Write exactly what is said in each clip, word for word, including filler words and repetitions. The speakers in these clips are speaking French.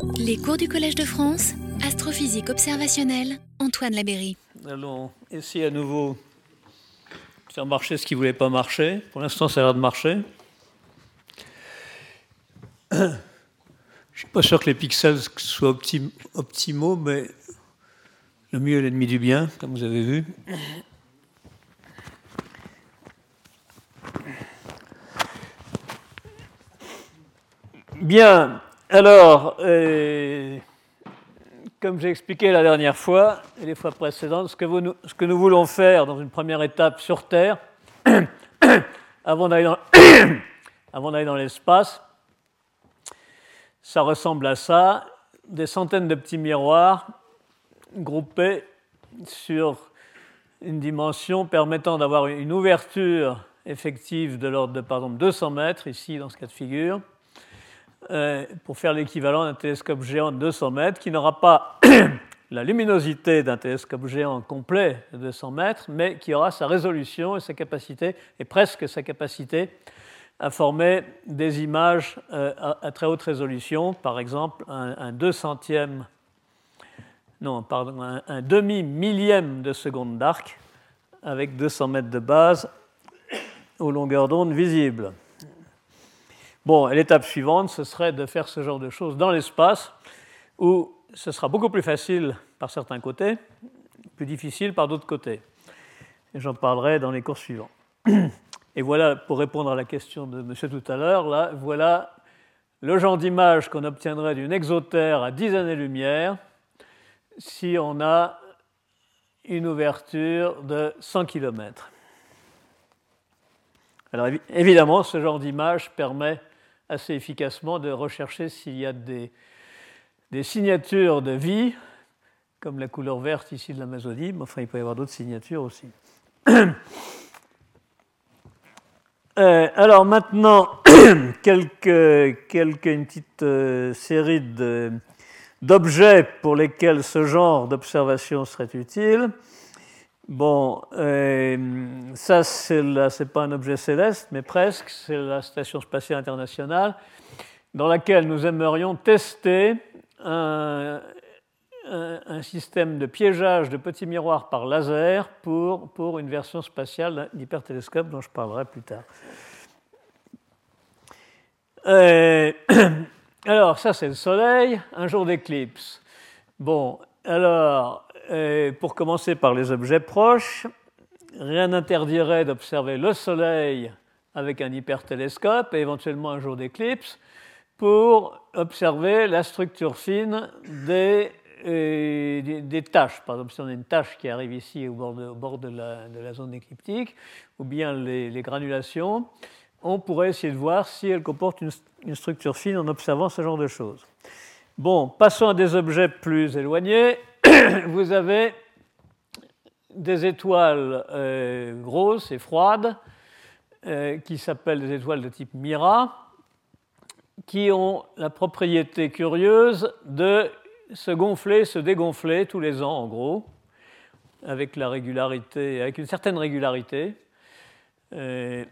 Les cours du Collège de France, astrophysique observationnelle, Antoine Labeyrie. Allons essayer à nouveau de faire marcher ce qui ne voulait pas marcher. Pour l'instant, ça a l'air de marcher. Je ne suis pas sûr que les pixels soient optim- optimaux, mais le mieux est l'ennemi du bien, comme vous avez vu. Bien, alors, euh, comme j'ai expliqué la dernière fois et les fois précédentes, ce que, vous, ce que nous voulons faire dans une première étape sur Terre, avant d'aller dans, avant d'aller dans l'espace, ça ressemble à ça, des centaines de petits miroirs groupés sur une dimension permettant d'avoir une ouverture effective de l'ordre de, par exemple, deux cents mètres, ici, dans ce cas de figure, euh, pour faire l'équivalent d'un télescope géant de deux cents mètres, qui n'aura pas la luminosité d'un télescope géant complet de deux cents mètres, mais qui aura sa résolution et sa capacité, et presque sa capacité, à former des images euh, à, à très haute résolution, par exemple un, un deux centième, non, pardon, un, un demi-millième de seconde d'arc, avec deux cents mètres de base aux longueurs d'onde visibles. Bon, l'étape suivante, ce serait de faire ce genre de choses dans l'espace, où ce sera beaucoup plus facile par certains côtés, plus difficile par d'autres côtés. Et j'en parlerai dans les cours suivants. Et voilà, pour répondre à la question de monsieur tout à l'heure, là, voilà le genre d'image qu'on obtiendrait d'une exotère à dix années-lumière si on a une ouverture de cent kilomètres. Alors évidemment, ce genre d'image permet assez efficacement de rechercher s'il y a des, des signatures de vie, comme la couleur verte ici de l'Amazonie, mais enfin il peut y avoir d'autres signatures aussi. Euh, alors maintenant, quelques, quelques, une petite euh, série de, d'objets pour lesquels ce genre d'observation serait utile. Bon, euh, ça, c'est, la, c'est pas un objet céleste, mais presque, c'est la Station spatiale internationale, dans laquelle nous aimerions tester un, un, un système de piégeage de petits miroirs par laser pour, pour une version spatiale d'hypertélescope dont je parlerai plus tard. Euh, alors, ça, c'est le Soleil, un jour d'éclipse. Bon, alors... Et pour commencer par les objets proches, rien n'interdirait d'observer le Soleil avec un hypertélescope et éventuellement un jour d'éclipse pour observer la structure fine des, euh, des, des taches. Par exemple, si on a une tache qui arrive ici au bord de, au bord de, la, de la zone écliptique, ou bien les, les granulations, on pourrait essayer de voir si elles comportent une, une structure fine en observant ce genre de choses. Bon, passons à des objets plus éloignés. Vous avez des étoiles euh, grosses et froides euh, qui s'appellent des étoiles de type Mira, qui ont la propriété curieuse de se gonfler, se dégonfler tous les ans, en gros, avec la régularité, avec une certaine régularité. Euh,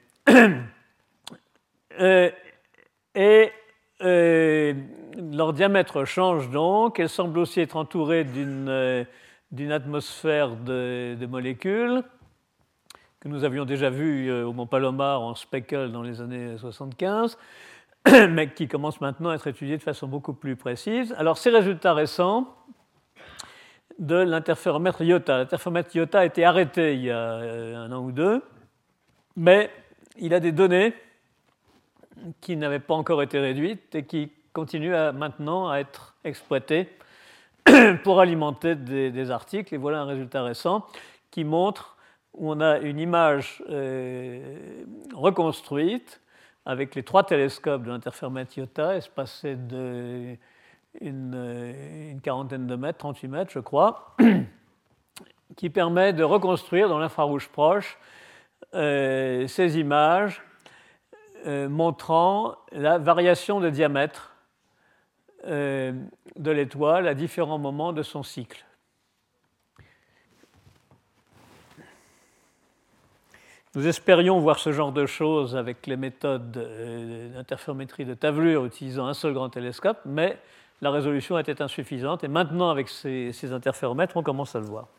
euh, et euh, leur diamètre change donc. Elles semblent aussi être entourées d'une, euh, d'une atmosphère de, de molécules que nous avions déjà vu euh, au Mont Palomar en Speckle dans les années soixante-quinze, mais qui commencent maintenant à être étudiées de façon beaucoup plus précise. Alors, ces résultats récents de l'interféromètre IOTA. L'interféromètre IOTA a été arrêté il y a un an ou deux, mais il a des données qui n'avaient pas encore été réduites et qui continuent à, maintenant à être exploitées pour alimenter des, des articles. Et voilà un résultat récent qui montre où on a une image euh, reconstruite avec les trois télescopes de l'interféromètre IOTA, espacés de une, une quarantaine de mètres, trente-huit mètres, je crois, qui permet de reconstruire dans l'infrarouge proche euh, ces images Euh, montrant la variation de diamètre euh, de l'étoile à différents moments de son cycle. Nous espérions voir ce genre de choses avec les méthodes euh, d'interférométrie de tavelure utilisant un seul grand télescope, mais la résolution était insuffisante. Et maintenant, avec ces, ces interféromètres, on commence à le voir.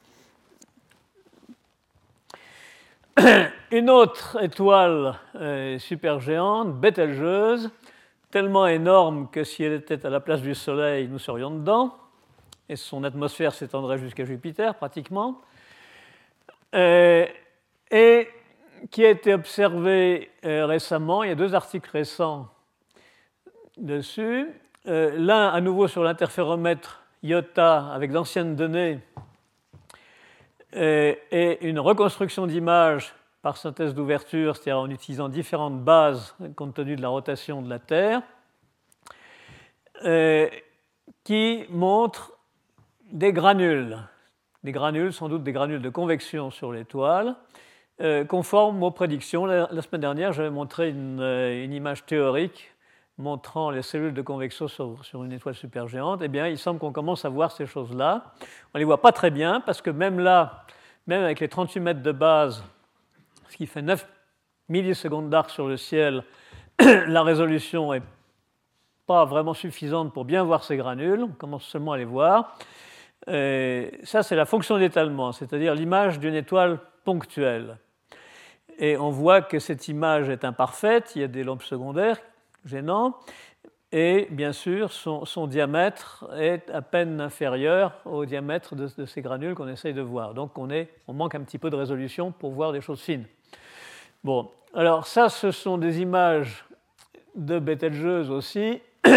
Une autre étoile euh, supergéante, Bételgeuse, tellement énorme que si elle était à la place du Soleil, nous serions dedans, et son atmosphère s'étendrait jusqu'à Jupiter pratiquement, euh, et qui a été observée euh, récemment. Il y a deux articles récents dessus. Euh, L'un à nouveau sur l'interféromètre IOTA avec d'anciennes données euh, et une reconstruction d'image par synthèse d'ouverture, c'est-à-dire en utilisant différentes bases compte tenu de la rotation de la Terre, euh, qui montre des granules, des granules, sans doute des granules de convection sur l'étoile, euh, conformes aux prédictions. La, la semaine dernière, j'avais montré une, une image théorique montrant les cellules de convection sur, sur une étoile supergéante. Eh bien, il semble qu'on commence à voir ces choses-là. On ne les voit pas très bien, parce que même là, même avec les trente-huit mètres de base, ce qui fait neuf millisecondes d'arc sur le ciel, la résolution n'est pas vraiment suffisante pour bien voir ces granules. On commence seulement à les voir. Et ça, c'est la fonction d'étalement, c'est-à-dire l'image d'une étoile ponctuelle. Et on voit que cette image est imparfaite, il y a des lombes secondaires gênants, et bien sûr, son, son diamètre est à peine inférieur au diamètre de, de ces granules qu'on essaye de voir. Donc on, est, on manque un petit peu de résolution pour voir des choses fines. Bon, alors ça, ce sont des images de Bételgeuse aussi,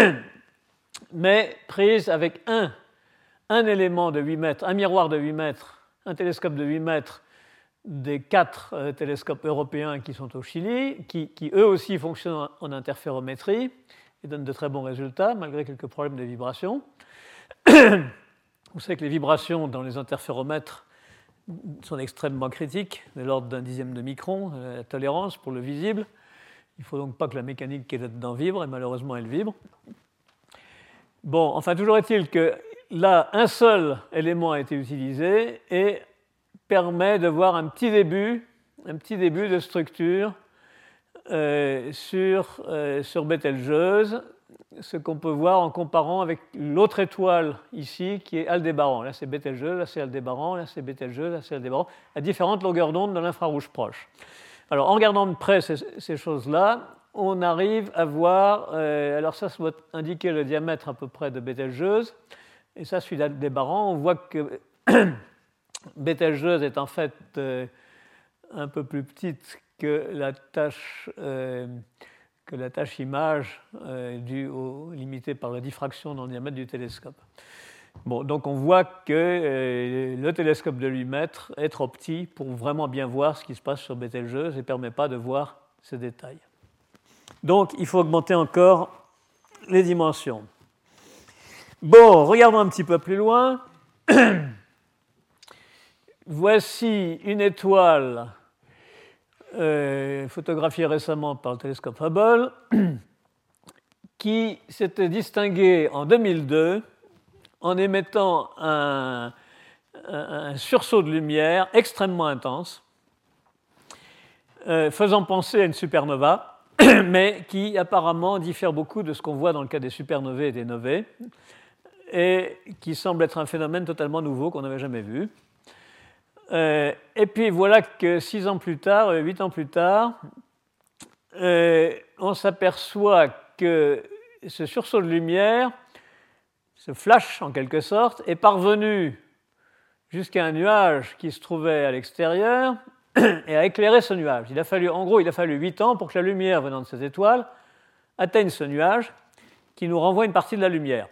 mais prises avec un, un élément de huit mètres, un miroir de huit mètres, un télescope de huit mètres des quatre euh, télescopes européens qui sont au Chili, qui, qui eux aussi fonctionnent en, en interférométrie et donnent de très bons résultats, malgré quelques problèmes de vibration. Vous savez que les vibrations dans les interféromètres sont extrêmement critiques, de l'ordre d'un dixième de micron, la tolérance pour le visible. Il ne faut donc pas que la mécanique qui est là-dedans vibre, et malheureusement elle vibre. Bon, enfin, toujours est-il que là, un seul élément a été utilisé et permet de voir un petit début, un petit début de structure euh, sur, euh, sur Bételgeuse, ce qu'on peut voir en comparant avec l'autre étoile ici, qui est Aldébaran. Là, c'est Bételgeuse, là, c'est Aldébaran, là, c'est Bételgeuse, là, c'est Aldébaran, à différentes longueurs d'onde dans l'infrarouge proche. Alors, en regardant de près ces, ces choses-là, on arrive à voir, euh, alors ça, ça doit indiquer le diamètre à peu près de Bételgeuse, et ça, celui d'Aldébaran, on voit que Bételgeuse est en fait euh, un peu plus petite que la tâche... Euh, que la tâche image euh, due au, limitée par la diffraction dans le diamètre du télescope. Bon, donc on voit que euh, le télescope de huit mètres est trop petit pour vraiment bien voir ce qui se passe sur Bételgeuse et ne permet pas de voir ces détails. Donc il faut augmenter encore les dimensions. Bon, regardons un petit peu plus loin. Voici une étoile Euh, photographié récemment par le télescope Hubble, qui s'était distingué en deux mille deux en émettant un, un, un sursaut de lumière extrêmement intense, euh, faisant penser à une supernova, mais qui apparemment diffère beaucoup de ce qu'on voit dans le cas des supernovae et des novae, et qui semble être un phénomène totalement nouveau qu'on n'avait jamais vu. Euh, et puis voilà que six ans plus tard, huit ans plus tard, euh, on s'aperçoit que ce sursaut de lumière, ce flash en quelque sorte, est parvenu jusqu'à un nuage qui se trouvait à l'extérieur et a éclairé ce nuage. Il a fallu, en gros, il a fallu huit ans pour que la lumière venant de cette étoile atteigne ce nuage qui nous renvoie une partie de la lumière.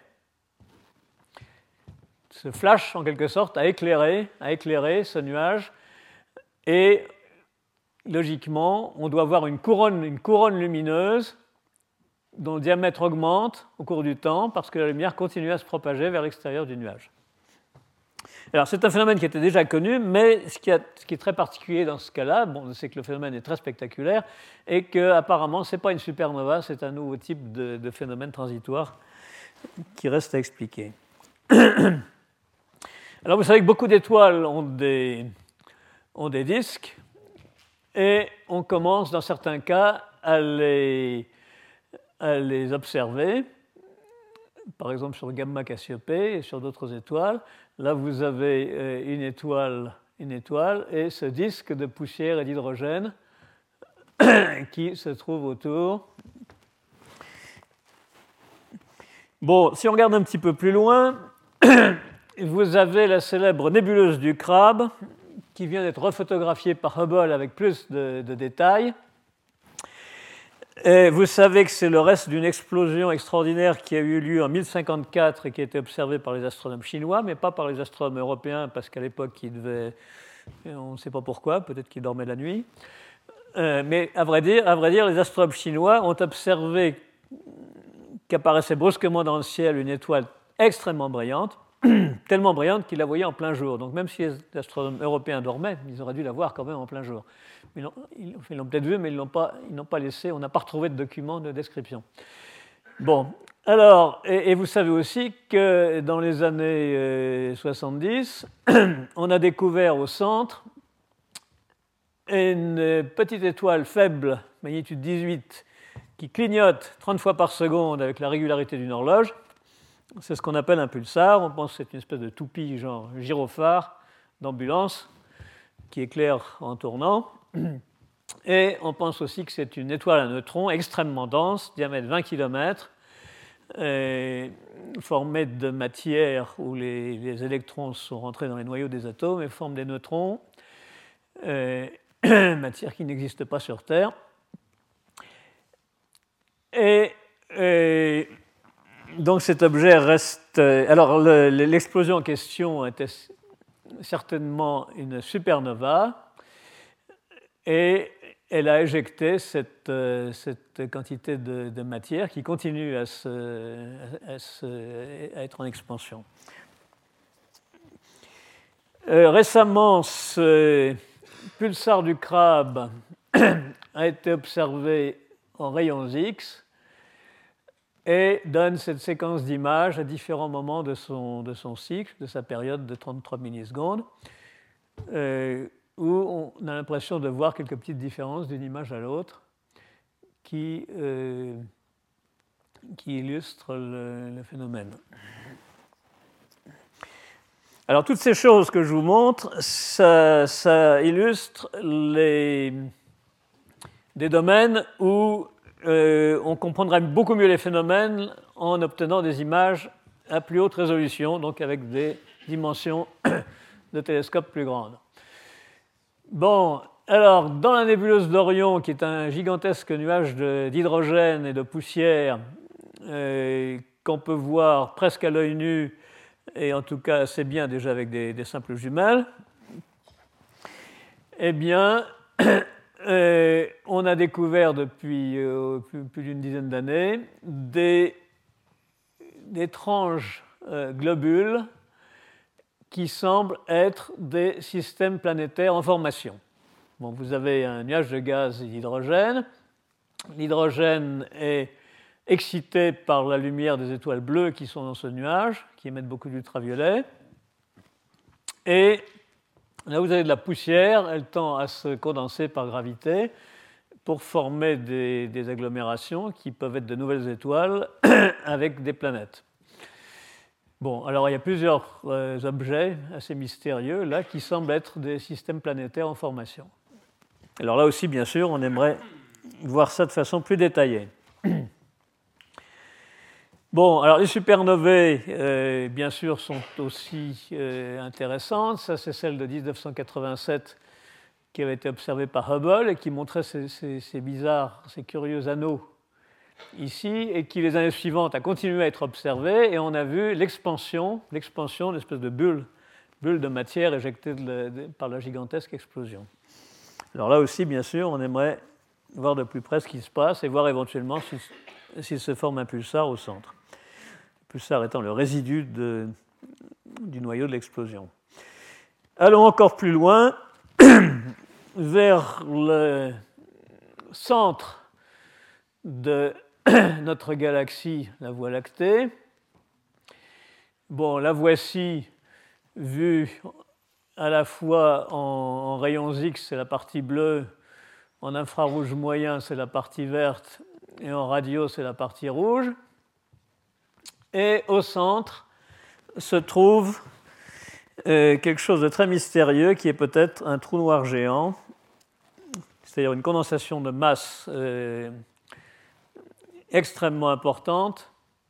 Ce flash, en quelque sorte, a éclairé, a éclairé ce nuage, et logiquement, on doit avoir une couronne, une couronne lumineuse dont le diamètre augmente au cours du temps parce que la lumière continue à se propager vers l'extérieur du nuage. Alors, c'est un phénomène qui était déjà connu, mais ce qui, a, ce qui est très particulier dans ce cas-là, bon, c'est que le phénomène est très spectaculaire et qu'apparemment, ce n'est pas une supernova, c'est un nouveau type de, de phénomène transitoire qui reste à expliquer. Alors, vous savez que beaucoup d'étoiles ont des, ont des disques et on commence, dans certains cas, à les, à les observer. par exemple sur Gamma Cassiopée et sur d'autres étoiles. Là, vous avez une étoile, une étoile et ce disque de poussière et d'hydrogène qui se trouve autour. Bon, si on regarde un petit peu plus loin, vous avez la célèbre nébuleuse du Crabe qui vient d'être refotographiée par Hubble avec plus de, de détails. Et vous savez que c'est le reste d'une explosion extraordinaire qui a eu lieu en mille cinquante-quatre et qui a été observée par les astronomes chinois, mais pas par les astronomes européens, parce qu'à l'époque, ils devaient, on ne sait pas pourquoi, peut-être qu'ils dormaient la nuit. Euh, mais à vrai dire, à vrai dire, les astronomes chinois ont observé qu'apparaissait brusquement dans le ciel une étoile extrêmement brillante, tellement brillante qu'ils la voyaient en plein jour. Donc même si les astronomes européens dormaient, ils auraient dû la voir quand même en plein jour. Ils l'ont, ils l'ont peut-être vu, mais ils l'ont pas, ils n'ont pas laissé, on n'a pas retrouvé de document de description. Bon, alors, et, et vous savez aussi que dans les années euh, soixante-dix, on a découvert au centre une petite étoile faible, magnitude dix-huit, qui clignote trente fois par seconde avec la régularité d'une horloge. C'est ce qu'on appelle un pulsar. On pense que c'est une espèce de toupie, genre gyrophare d'ambulance, qui éclaire en tournant. Et on pense aussi que c'est une étoile à neutrons extrêmement dense, diamètre vingt kilomètres, et formée de matière où les, les électrons sont rentrés dans les noyaux des atomes et forment des neutrons, et, matière qui n'existe pas sur Terre. Et, et donc cet objet reste... Alors le, l'explosion en question était certainement une supernova, et elle a éjecté cette, cette quantité de, de matière qui continue à, se, à, se, à être en expansion. Euh, récemment, ce pulsar du Crabe a été observé en rayons X et donne cette séquence d'images à différents moments de son, de son cycle, de sa période de trente-trois millisecondes, euh, où on a l'impression de voir quelques petites différences d'une image à l'autre qui, euh, qui illustrent le, le phénomène. Alors, toutes ces choses que je vous montre, ça, ça illustre les, des domaines où euh, on comprendrait beaucoup mieux les phénomènes en obtenant des images à plus haute résolution, donc avec des dimensions de télescope plus grandes. Bon, alors, dans la nébuleuse d'Orion, qui est un gigantesque nuage de, d'hydrogène et de poussière, euh, qu'on peut voir presque à l'œil nu, et en tout cas assez bien déjà avec des, des simples jumelles, eh bien, euh, on a découvert depuis euh, plus, plus d'une dizaine d'années des, d'étranges euh, globules qui semblent être des systèmes planétaires en formation. Bon, vous avez un nuage de gaz et d'hydrogène. L'hydrogène est excité par la lumière des étoiles bleues qui sont dans ce nuage, qui émettent beaucoup d'ultraviolet. Et là, vous avez de la poussière, elle tend à se condenser par gravité pour former des, des agglomérations qui peuvent être de nouvelles étoiles avec des planètes. Bon, alors il y a plusieurs euh, objets assez mystérieux là qui semblent être des systèmes planétaires en formation. Alors là aussi, bien sûr, on aimerait voir ça de façon plus détaillée. Bon, alors les supernovae, euh, bien sûr, sont aussi euh, intéressantes. Ça, c'est celle de dix-neuf cent quatre-vingt-sept qui avait été observée par Hubble et qui montrait ces, ces, ces bizarres, ces curieux anneaux ici, et qui, les années suivantes, a continué à être observée, et on a vu l'expansion, l'expansion d'une espèce de bulle, bulle de matière éjectée de, de, par la gigantesque explosion. Alors là aussi, bien sûr, on aimerait voir de plus près ce qui se passe et voir éventuellement s'il si se forme un pulsar au centre. Le pulsar étant le résidu de, du noyau de l'explosion. Allons encore plus loin, vers le centre de notre galaxie, la Voie lactée. Bon, la voici vue à la fois en, en rayons X, c'est la partie bleue, en infrarouge moyen, c'est la partie verte, et en radio, c'est la partie rouge. Et au centre se trouve euh, quelque chose de très mystérieux qui est peut-être un trou noir géant, c'est-à-dire une condensation de masse euh, extrêmement importante,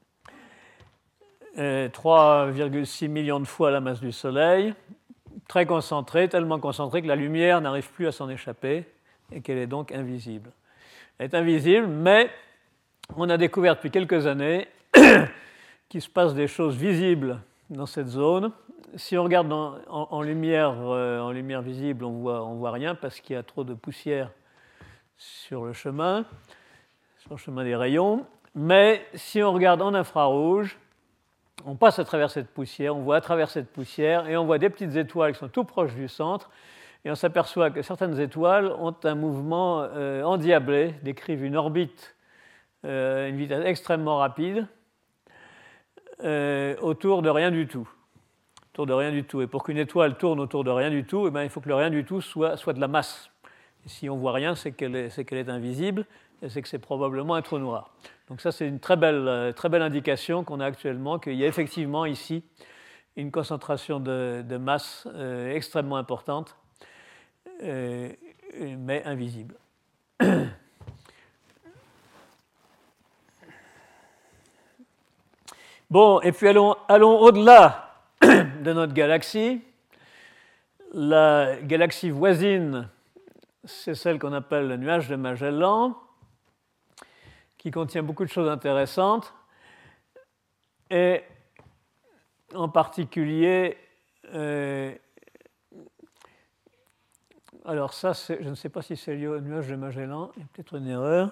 euh, trois virgule six millions de fois la masse du Soleil, très concentrée, tellement concentrée que la lumière n'arrive plus à s'en échapper et qu'elle est donc invisible. Elle est invisible, mais on a découvert depuis quelques années qu'il se passe des choses visibles dans cette zone. Si on regarde en, en, en, lumière, euh, en lumière visible, on voit, on voit rien parce qu'il y a trop de poussière sur le chemin, sur le chemin des rayons. Mais si on regarde en infrarouge, on passe à travers cette poussière, on voit à travers cette poussière et on voit des petites étoiles qui sont tout proches du centre. Et on s'aperçoit que certaines étoiles ont un mouvement euh, endiablé, décrivent une orbite euh, à une vitesse extrêmement rapide euh, autour de rien du tout. Autour de rien du tout. Et pour qu'une étoile tourne autour de rien du tout, eh bien, il faut que le rien du tout soit, soit de la masse. Et si on ne voit rien, c'est qu'elle est, c'est qu'elle est invisible et c'est que c'est probablement un trou noir. Donc ça, c'est une très belle, très belle indication qu'on a actuellement, qu'il y a effectivement ici une concentration de, de masse euh, extrêmement importante, euh, mais invisible. Bon, et puis allons, allons au-delà de notre galaxie. La galaxie voisine, c'est celle qu'on appelle le nuage de Magellan, qui contient beaucoup de choses intéressantes, et en particulier, euh, alors ça, je ne sais pas si c'est lié au nuage de Magellan, il y a peut-être une erreur.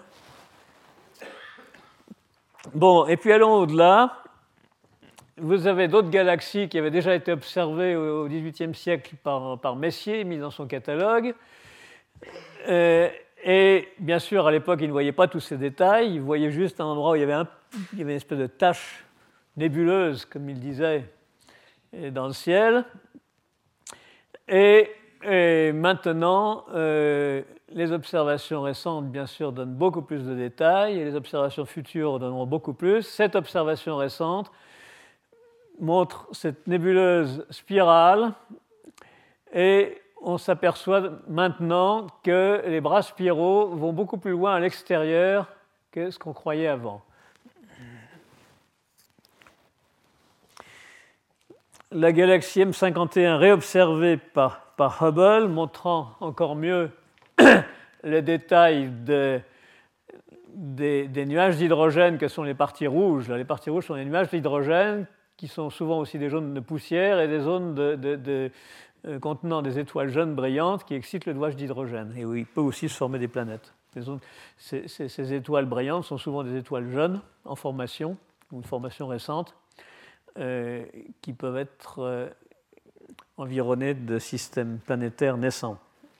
Bon, et puis allons au-delà. Vous avez d'autres galaxies qui avaient déjà été observées au dix-huitième siècle par, par Messier, mises dans son catalogue. Euh, et bien sûr, à l'époque, il ne voyait pas tous ces détails. Il voyait juste un endroit où il y avait, un, il y avait une espèce de tache nébuleuse, comme il disait, dans le ciel. Et, et maintenant, euh, les observations récentes, bien sûr, donnent beaucoup plus de détails, et les observations futures donneront beaucoup plus. Cette observation récente montre cette nébuleuse spirale, et on s'aperçoit maintenant que les bras spiraux vont beaucoup plus loin à l'extérieur que ce qu'on croyait avant. La galaxie M cinquante et un réobservée par, par Hubble, montrant encore mieux les détails de, des, des nuages d'hydrogène que sont les parties rouges. Les parties rouges sont les nuages d'hydrogène qui sont souvent aussi des zones de poussière et des zones de, de, de, euh, contenant des étoiles jeunes brillantes qui excitent le nuage d'hydrogène, et où il peut aussi se former des planètes. Les zones, ces, ces, ces étoiles brillantes sont souvent des étoiles jeunes en formation, ou une formation récente, euh, qui peuvent être euh, environnées de systèmes planétaires naissants.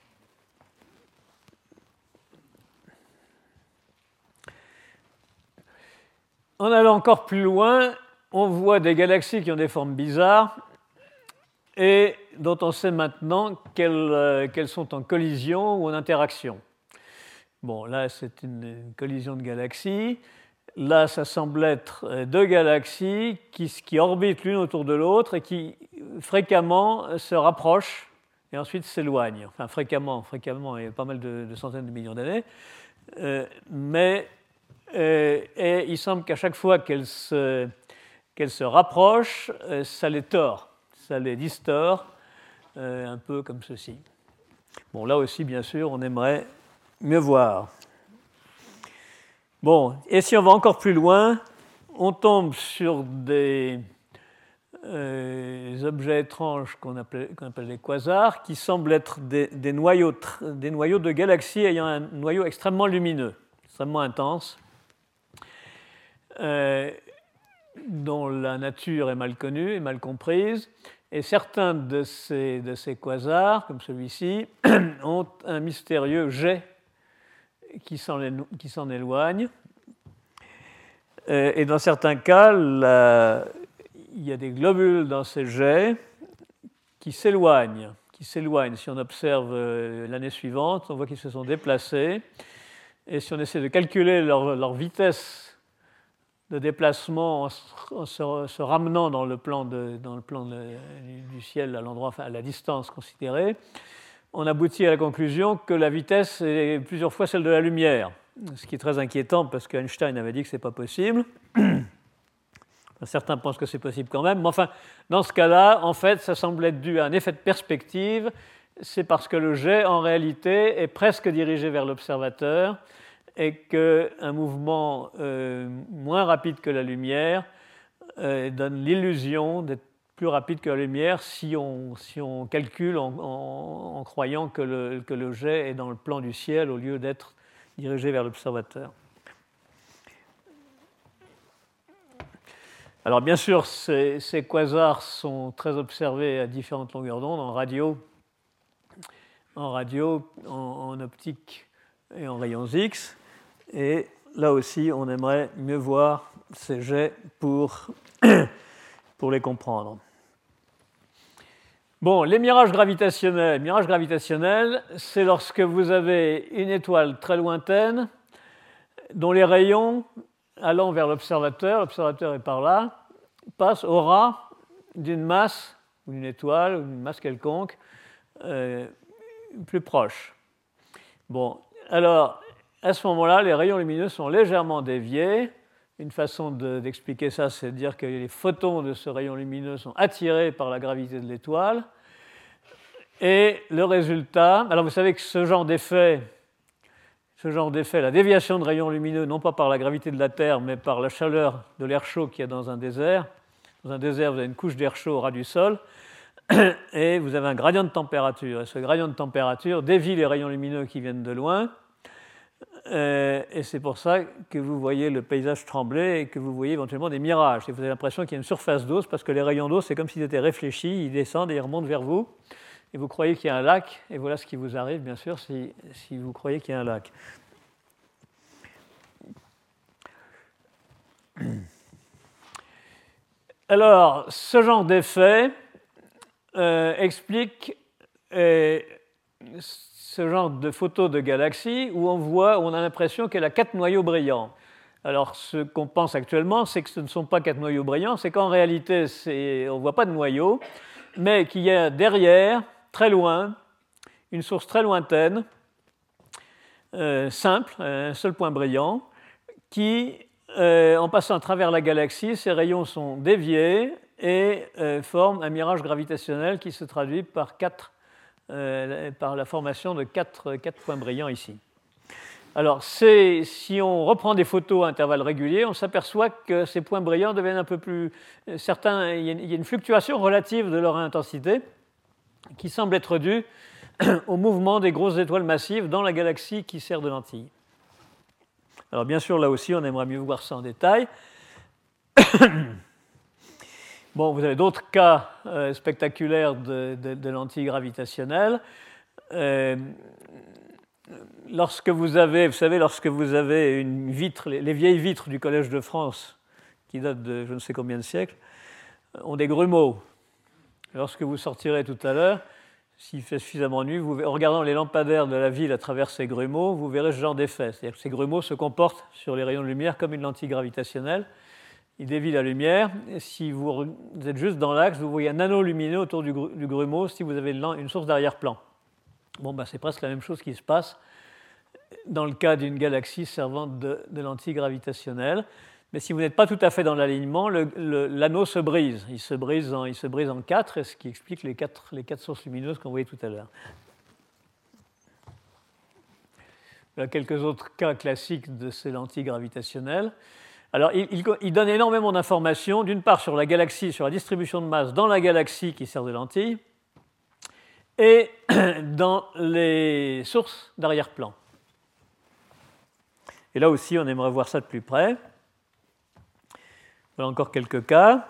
En allant encore plus loin, on voit des galaxies qui ont des formes bizarres et dont on sait maintenant qu'elles, euh, qu'elles sont en collision ou en interaction. Bon, là, c'est une, une collision de galaxies. Là, ça semble être deux galaxies qui, qui orbitent l'une autour de l'autre et qui fréquemment se rapprochent et ensuite s'éloignent. Enfin, fréquemment, fréquemment, il y a pas mal de, de centaines de millions d'années. Euh, mais euh, et il semble qu'à chaque fois qu'elles se qu'elles se rapprochent, ça les tord, ça les distord, euh, un peu comme ceci. Bon, là aussi, bien sûr, on aimerait mieux voir. Bon, et si on va encore plus loin, on tombe sur des euh, objets étranges qu'on appelle, qu'on appelle les quasars, qui semblent être des, des, noyaux, des noyaux de galaxies ayant un noyau extrêmement lumineux, extrêmement intense. Euh, dont la nature est mal connue et mal comprise, et certains de ces, de ces quasars, comme celui-ci, ont un mystérieux jet qui s'en, qui s'en éloigne. Et dans certains cas, la, il y a des globules dans ces jets qui s'éloignent, qui s'éloignent. Si on observe l'année suivante, on voit qu'ils se sont déplacés, et si on essaie de calculer leur, leur vitesse de déplacement en se, en se, se ramenant dans le plan, de, dans le plan de, du ciel à l'endroit, enfin, à la distance considérée, on aboutit à la conclusion que la vitesse est plusieurs fois celle de la lumière, ce qui est très inquiétant parce qu'Einstein avait dit que ce n'est pas possible. Certains pensent que c'est possible quand même, mais enfin, dans ce cas-là, en fait, ça semble être dû à un effet de perspective. C'est parce que le jet, en réalité, est presque dirigé vers l'observateur et qu'un mouvement euh, moins rapide que la lumière euh, donne l'illusion d'être plus rapide que la lumière si on, si on calcule en, en, en croyant que le, que le jet est dans le plan du ciel au lieu d'être dirigé vers l'observateur. Alors bien sûr, ces, ces quasars sont très observés à différentes longueurs d'onde, en radio, en, radio, en, en optique et en rayons X. Et là aussi, on aimerait mieux voir ces jets pour, pour les comprendre. Bon, les mirages gravitationnels. Mirages gravitationnels, c'est lorsque vous avez une étoile très lointaine dont les rayons allant vers l'observateur, l'observateur est par là, passe au ras d'une masse, ou d'une étoile, ou d'une masse quelconque, euh, plus proche. Bon, alors, à ce moment-là, les rayons lumineux sont légèrement déviés. Une façon de, d'expliquer ça, c'est de dire que les photons de ce rayon lumineux sont attirés par la gravité de l'étoile. Et le résultat, alors vous savez que ce genre d'effet, Ce genre d'effet, la déviation de rayons lumineux, non pas par la gravité de la Terre, mais par la chaleur de l'air chaud qu'il y a dans un désert. Dans un désert, vous avez une couche d'air chaud au ras du sol, et vous avez un gradient de température. Et ce gradient de température dévie les rayons lumineux qui viennent de loin, et c'est pour ça que vous voyez le paysage trembler et que vous voyez éventuellement des mirages. Et vous avez l'impression qu'il y a une surface d'eau, parce que les rayons d'eau, c'est comme s'ils étaient réfléchis, ils descendent et ils remontent vers vous. Et vous croyez qu'il y a un lac, et voilà ce qui vous arrive, bien sûr, si, si vous croyez qu'il y a un lac. Alors, ce genre d'effet euh, explique euh, ce genre de photos de galaxies où on voit, où on a l'impression qu'elle a quatre noyaux brillants. Alors, ce qu'on pense actuellement, c'est que ce ne sont pas quatre noyaux brillants, c'est qu'en réalité, c'est, on ne voit pas de noyaux, mais qu'il y a derrière, très loin, une source très lointaine, euh, simple, un seul point brillant, qui, euh, en passant à travers la galaxie, ces rayons sont déviés et euh, forment un mirage gravitationnel qui se traduit par, quatre, euh, par la formation de quatre, quatre points brillants ici. Alors, c'est, si on reprend des photos à intervalles réguliers, on s'aperçoit que ces points brillants deviennent un peu plus... Certains, il y a une fluctuation relative de leur intensité qui semble être due au mouvement des grosses étoiles massives dans la galaxie qui sert de lentille. Alors, bien sûr, là aussi, on aimerait mieux voir ça en détail. Bon, vous avez d'autres cas euh, spectaculaires de, de, de lentilles gravitationnelles. Euh, Lorsque vous avez, vous savez, lorsque vous avez une vitre, les, les vieilles vitres du Collège de France, qui datent de je ne sais combien de siècles, ont des grumeaux. Lorsque vous sortirez tout à l'heure, s'il fait suffisamment nuit, vous, en regardant les lampadaires de la ville à travers ces grumeaux, vous verrez ce genre d'effet. C'est-à-dire que ces grumeaux se comportent sur les rayons de lumière comme une lentille gravitationnelle. Ils dévient la lumière. Et si vous, vous êtes juste dans l'axe, vous voyez un anneau lumineux autour du, du grumeau si vous avez une source d'arrière-plan. Bon, ben, c'est presque la même chose qui se passe dans le cas d'une galaxie servant de, de lentille gravitationnelle. Mais si vous n'êtes pas tout à fait dans l'alignement, le, le, l'anneau se brise. Il se brise en, il se brise en quatre, et ce qui explique les quatre, les quatre sources lumineuses qu'on voyait tout à l'heure. Voilà quelques autres cas classiques de ces lentilles gravitationnelles. Alors, il, il, il donne énormément d'informations, d'une part sur la galaxie, sur la distribution de masse dans la galaxie qui sert de lentille, et dans les sources d'arrière-plan. Et là aussi, on aimerait voir ça de plus près. Voilà encore quelques cas.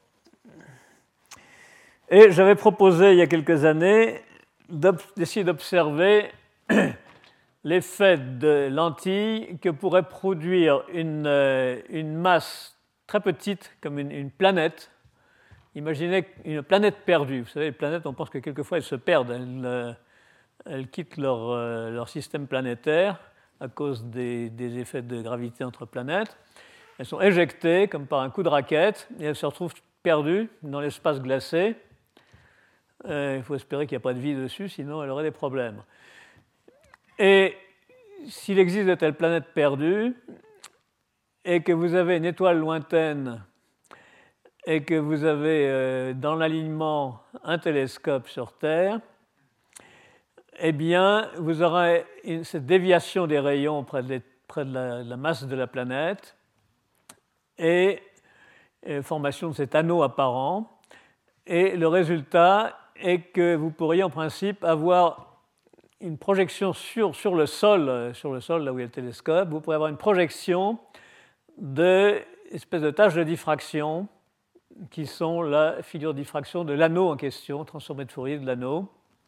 Et j'avais proposé il y a quelques années d'essayer d'observer l'effet de lentilles que pourrait produire une, une masse très petite, comme une, une planète. Imaginez une planète perdue. Vous savez, les planètes, on pense que quelquefois elles se perdent, elles, elles quittent leur, leur système planétaire à cause des, des effets de gravité entre planètes. elles sont éjectées comme par un coup de raquette et elles se retrouvent perdues dans l'espace glacé. Euh, il faut espérer qu'il n'y a pas de vie dessus, sinon elle aurait des problèmes. Et s'il existe de telles planètes perdues et que vous avez une étoile lointaine et que vous avez euh, dans l'alignement un télescope sur Terre, eh bien, vous aurez une, cette déviation des rayons près de, les, près de, la, de la masse de la planète et, et formation de cet anneau apparent. Et le résultat est que vous pourriez en principe avoir une projection sur, sur le sol, sur le sol là où il y a le télescope, vous pourrez avoir une projection d'espèces de taches de diffraction qui sont la figure de diffraction de l'anneau en question, transformé de Fourier de l'anneau.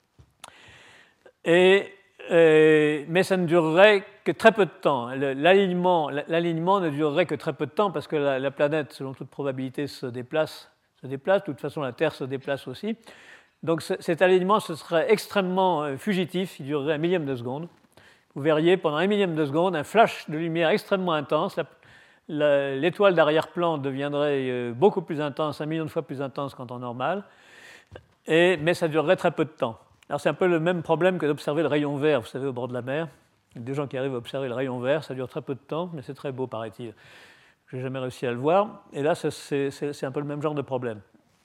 Et, et, mais ça ne durerait que très peu de temps. L'alignement, l'alignement ne durerait que très peu de temps parce que la, la planète, selon toute probabilité, se déplace, se déplace. De toute façon, la Terre se déplace aussi. Donc cet alignement, ce serait extrêmement fugitif, il durerait un millième de seconde. Vous verriez pendant un millième de seconde un flash de lumière extrêmement intense. La, la, l'étoile d'arrière-plan deviendrait beaucoup plus intense, un million de fois plus intense qu'en temps normal, et, mais ça durerait très peu de temps. Alors c'est un peu le même problème que d'observer le rayon vert, vous savez, au bord de la mer. Il y a des gens qui arrivent à observer le rayon vert, ça dure très peu de temps, mais c'est très beau, paraît-il. Je n'ai jamais réussi à le voir, et là, c'est, c'est, c'est un peu le même genre de problème.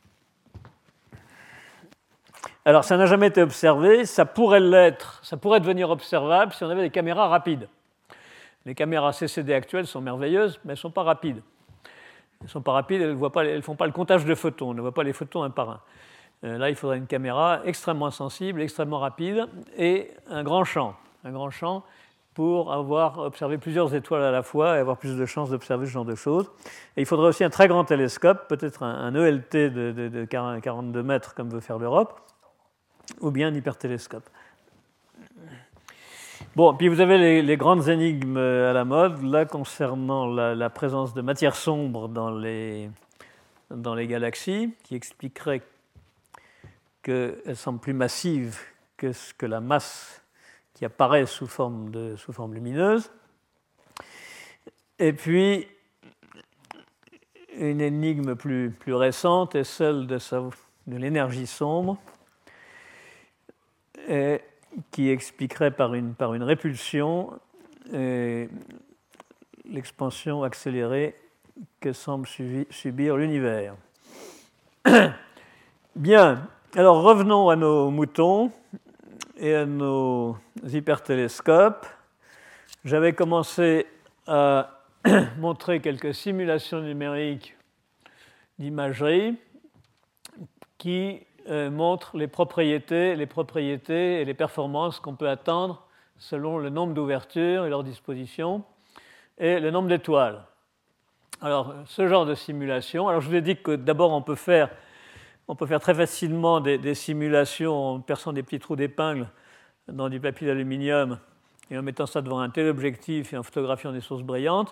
Alors, ça n'a jamais été observé, ça pourrait l'être, ça pourrait devenir observable si on avait des caméras rapides. Les caméras C C D actuelles sont merveilleuses, mais elles ne sont pas rapides. Elles ne sont pas rapides, elles ne font pas le comptage de photons, on ne voit pas les photons un par un. Euh, là, il faudrait une caméra extrêmement sensible, extrêmement rapide, et un grand champ, un grand champ pour avoir observé plusieurs étoiles à la fois et avoir plus de chances d'observer ce genre de choses. Et il faudrait aussi un très grand télescope, peut-être un, un E L T de, de, de quarante-deux mètres, comme veut faire l'Europe, ou bien un hypertélescope. Bon, puis vous avez les, les grandes énigmes à la mode, là, concernant la, la présence de matière sombre dans les, dans les galaxies, qui expliquerait qu'elles semblent plus massives que, ce que la masse qui apparaît sous forme, de, sous forme lumineuse. Et puis, une énigme plus, plus récente est celle de, sa, de l'énergie sombre, et qui expliquerait par une, par une répulsion et l'expansion accélérée que semble subir l'univers. Bien, alors revenons à nos moutons et à nos hypertélescopes. J'avais commencé à montrer quelques simulations numériques d'imagerie qui euh, montrent les propriétés, les propriétés et les performances qu'on peut attendre selon le nombre d'ouvertures et leur disposition et le nombre d'étoiles. Alors, ce genre de simulation, alors je vous ai dit que d'abord on peut faire, on peut faire très facilement des, des simulations en perçant des petits trous d'épingle dans du papier d'aluminium et en mettant ça devant un téléobjectif et en photographiant des sources brillantes.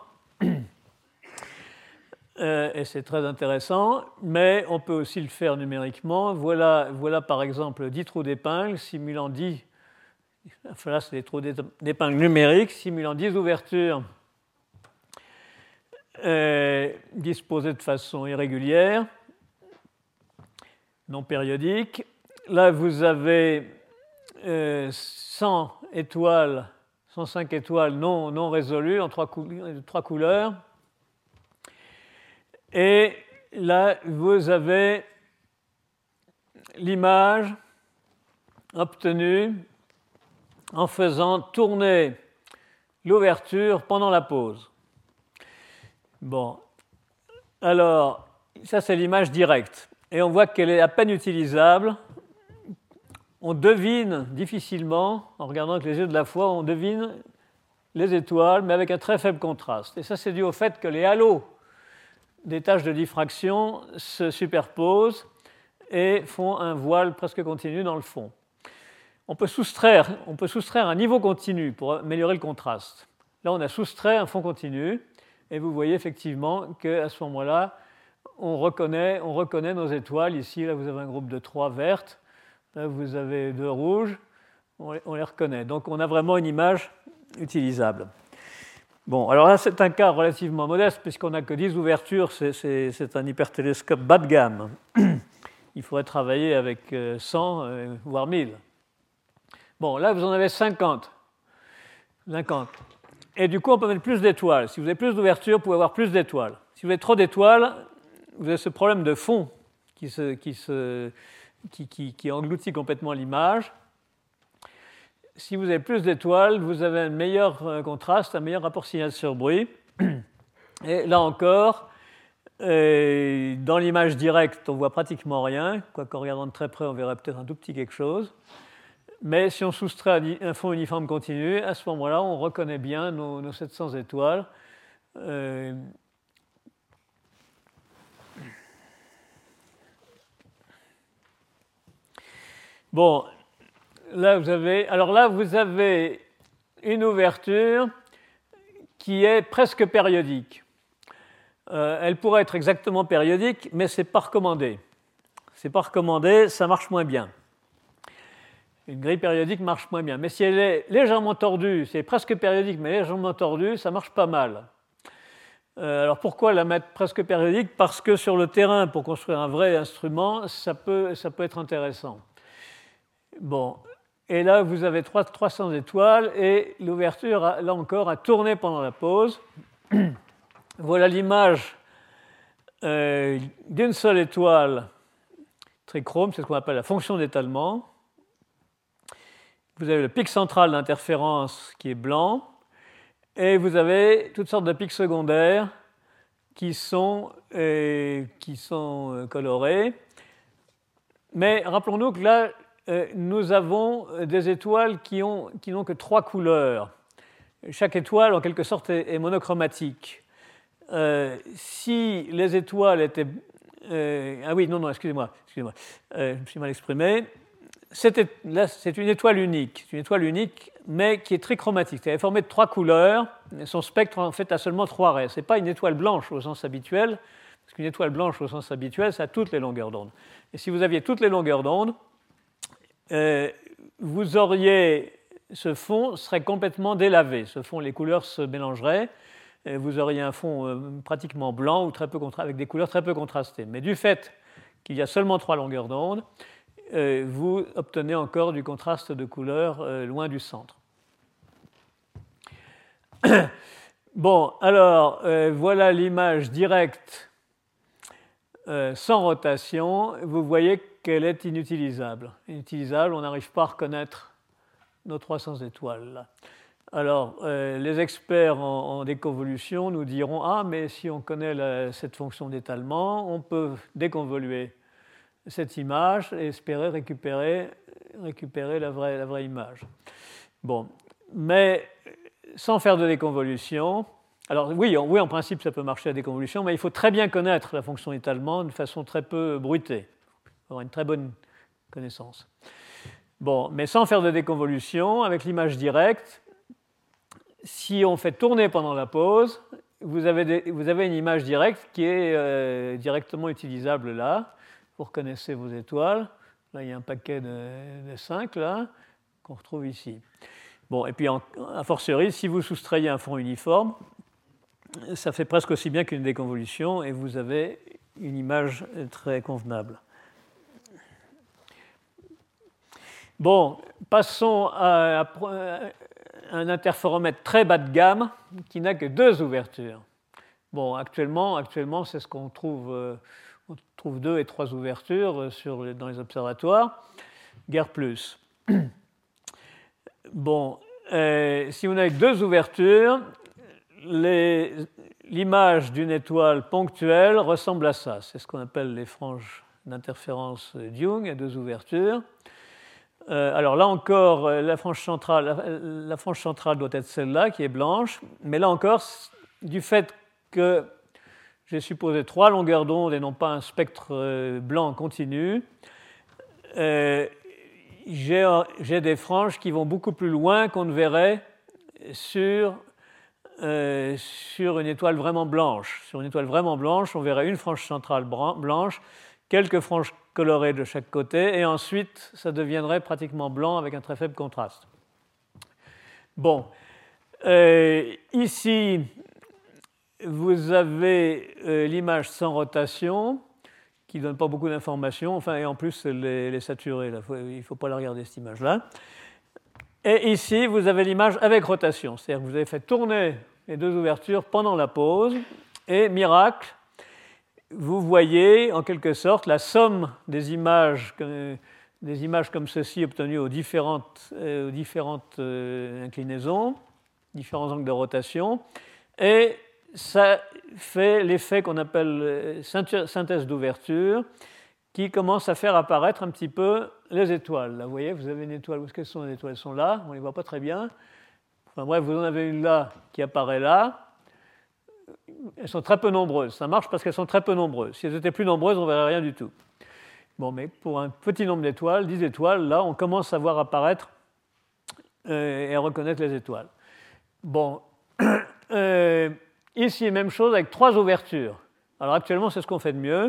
Euh, et c'est très intéressant, mais on peut aussi le faire numériquement. Voilà, voilà par exemple dix trous d'épingle simulant dix, enfin là c'est des trous d'épingle numériques simulant dix ouvertures euh, disposées de façon irrégulière, non périodique. Là vous avez euh, cent étoiles, cent cinq étoiles non, non résolues en trois, cou- trois couleurs. Et là, vous avez l'image obtenue en faisant tourner l'ouverture pendant la pause. Bon, alors, ça c'est l'image directe. Et on voit qu'elle est à peine utilisable. On devine difficilement, en regardant avec les yeux de la foi, on devine les étoiles, mais avec un très faible contraste. Et ça, c'est dû au fait que les halos des taches de diffraction se superposent et font un voile presque continu dans le fond. On peut soustraire, on peut soustraire un niveau continu pour améliorer le contraste. Là, on a soustrait un fond continu, et vous voyez effectivement qu'à ce moment-là, on reconnaît, on reconnaît nos étoiles. Ici, là, vous avez un groupe de trois vertes, là, vous avez deux rouges, on les, on les reconnaît. Donc, on a vraiment une image utilisable. Bon, alors là, c'est un cas relativement modeste, puisqu'on n'a que dix ouvertures, c'est, c'est, c'est un hypertélescope bas de gamme. Il faudrait travailler avec cent, euh, voire mille. Bon, là, vous en avez cinquante. cinquante. Et du coup, on peut mettre plus d'étoiles. Si vous avez plus d'ouvertures, vous pouvez avoir plus d'étoiles. Si vous avez trop d'étoiles, vous avez ce problème de fond qui, se, qui, se, qui, qui, qui engloutit complètement l'image. Si vous avez plus d'étoiles, vous avez un meilleur contraste, un meilleur rapport signal sur bruit. Et là encore, euh, dans l'image directe, on ne voit pratiquement rien. Quoiqu'en regardant de très près, on verrait peut-être un tout petit quelque chose. Mais si on soustrait un fond uniforme continu, à ce moment-là, on reconnaît bien nos, nos sept cents étoiles. Euh, bon, là vous avez, alors là vous avez une ouverture qui est presque périodique. Euh, elle pourrait être exactement périodique, mais ce n'est pas recommandé. C'est pas recommandé, ça marche moins bien. Une grille périodique marche moins bien. Mais si elle est légèrement tordue, si elle est presque périodique mais légèrement tordue, ça marche pas mal. Euh, alors pourquoi la mettre presque périodique? Parce que sur le terrain, pour construire un vrai instrument, ça peut, ça peut être intéressant. Bon, et là vous avez trois cents étoiles et l'ouverture, a, là encore, a tourné pendant la pause. Voilà l'image euh, d'une seule étoile trichrome, c'est ce qu'on appelle la fonction d'étalement. Vous avez le pic central d'interférence qui est blanc, et vous avez toutes sortes de pics secondaires qui sont, euh, qui sont colorés. Mais rappelons-nous que là, euh, nous avons des étoiles qui, ont, qui n'ont que trois couleurs. Chaque étoile, en quelque sorte, est, est monochromatique. Euh, si les étoiles étaient... Euh, ah oui, non, non, excusez-moi, excusez-moi euh, je me suis mal exprimé. C'est, là, c'est une étoile unique, c'est une étoile unique, mais qui est trichromatique. Elle est formée de trois couleurs. Son spectre, en fait, a seulement trois raies. Ce n'est pas une étoile blanche au sens habituel, parce qu'une étoile blanche au sens habituel, ça a toutes les longueurs d'onde. Et si vous aviez toutes les longueurs d'onde, euh, vous auriez... Ce fond serait complètement délavé. Ce fond, les couleurs se mélangeraient. Et vous auriez un fond euh, pratiquement blanc ou très peu contra- avec des couleurs très peu contrastées. Mais du fait qu'il y a seulement trois longueurs d'onde, euh, vous obtenez encore du contraste de couleurs euh, loin du centre. Bon, alors, euh, voilà l'image directe euh, sans rotation. Vous voyez qu'elle est inutilisable. Inutilisable, on n'arrive pas à reconnaître nos trois cents étoiles. Là. Alors, euh, les experts en, en déconvolution nous diront « Ah, mais si on connaît la, cette fonction d'étalement, on peut déconvoluer cette image et espérer récupérer, récupérer la, vraie, la vraie image. » Bon, mais sans faire de déconvolution, alors oui, en, oui, en principe, ça peut marcher à déconvolution, mais il faut très bien connaître la fonction d'étalement de façon très peu bruitée. Il faut avoir une très bonne connaissance. Bon, mais sans faire de déconvolution, avec l'image directe, si on fait tourner pendant la pause, vous avez, des, vous avez une image directe qui est euh, directement utilisable là. Vous reconnaissez vos étoiles. Là, il y a un paquet de, de cinq là, qu'on retrouve ici. Bon, et puis, en, a fortiori, si vous soustrayez un fond uniforme, ça fait presque aussi bien qu'une déconvolution et vous avez une image très convenable. Bon, passons à, à, à un interféromètre très bas de gamme qui n'a que deux ouvertures. Bon, actuellement, actuellement c'est ce qu'on trouve, euh, on trouve deux et trois ouvertures sur les, dans les observatoires, guère plus. Bon, euh, si on a deux ouvertures, les, l'image d'une étoile ponctuelle ressemble à ça. C'est ce qu'on appelle les franges d'interférence Young à deux ouvertures. Euh, alors là encore, la frange centrale, la, la frange centrale doit être celle-là, qui est blanche, mais là encore, du fait que j'ai supposé trois longueurs d'onde et non pas un spectre euh, blanc continu, euh, j'ai, j'ai des franges qui vont beaucoup plus loin qu'on ne verrait sur, euh, sur une étoile vraiment blanche. Sur une étoile vraiment blanche, on verrait une frange centrale blanche, quelques franges colorées de chaque côté, et ensuite, ça deviendrait pratiquement blanc avec un très faible contraste. Bon, Euh, ici, vous avez euh, l'image sans rotation, qui ne donne pas beaucoup d'informations, enfin, et en plus, elle est, elle est saturée, là. Il ne faut pas la regarder, cette image-là. Et ici, vous avez l'image avec rotation, c'est-à-dire que vous avez fait tourner les deux ouvertures pendant la pause, et miracle, vous voyez en quelque sorte la somme des images, des images comme ceci obtenues aux différentes, aux différentes inclinaisons, différents angles de rotation, et ça fait l'effet qu'on appelle synthèse d'ouverture, qui commence à faire apparaître un petit peu les étoiles. Là, vous voyez, vous avez une étoile. Où est-ce qu'elles sont les étoiles? Elles sont là, on ne les voit pas très bien. Enfin bref, vous en avez une là qui apparaît là. Elles sont très peu nombreuses. Ça marche parce qu'elles sont très peu nombreuses. Si elles étaient plus nombreuses, on ne verrait rien du tout. Bon, mais pour un petit nombre d'étoiles, dix étoiles, là, on commence à voir apparaître euh, et à reconnaître les étoiles. Bon, euh, ici, même chose avec trois ouvertures. Alors actuellement, c'est ce qu'on fait de mieux.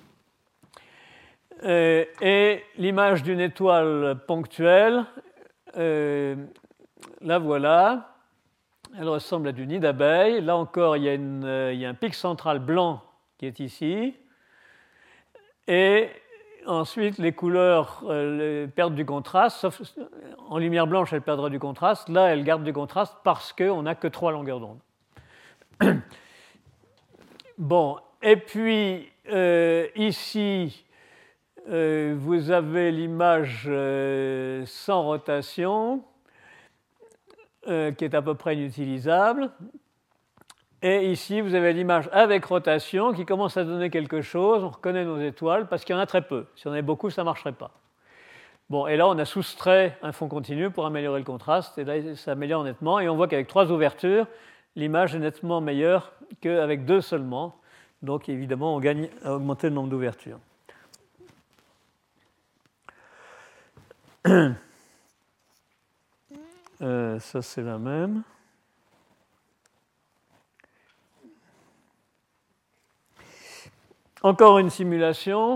Euh, et l'image d'une étoile ponctuelle, euh, la voilà, elle ressemble à du nid d'abeille. Là encore, il y a, une, euh, il y a un pic central blanc qui est ici. Et ensuite, les couleurs euh, perdent du contraste, sauf en lumière blanche, elles perdraient du contraste. Là, elles gardent du contraste parce qu'on n'a que trois longueurs d'onde. Bon, et puis euh, ici, Euh, vous avez l'image euh, sans rotation, euh, qui est à peu près inutilisable. Et ici, vous avez l'image avec rotation, qui commence à donner quelque chose. On reconnaît nos étoiles, parce qu'il y en a très peu. Si on en avait beaucoup, ça ne marcherait pas. Bon, et là, on a soustrait un fond continu pour améliorer le contraste. Et là, ça améliore nettement. Et on voit qu'avec trois ouvertures, l'image est nettement meilleure qu'avec deux seulement. Donc, évidemment, on gagne à augmenter le nombre d'ouvertures. Euh, ça, c'est la même. Encore une simulation.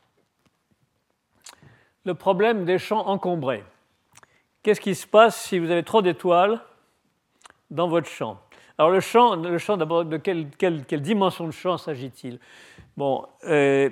Le problème des champs encombrés. Qu'est-ce qui se passe si vous avez trop d'étoiles dans votre champ? Alors, le champ, le champ d'abord, de quelle, quelle, quelle dimension de champ s'agit-il? Bon, euh,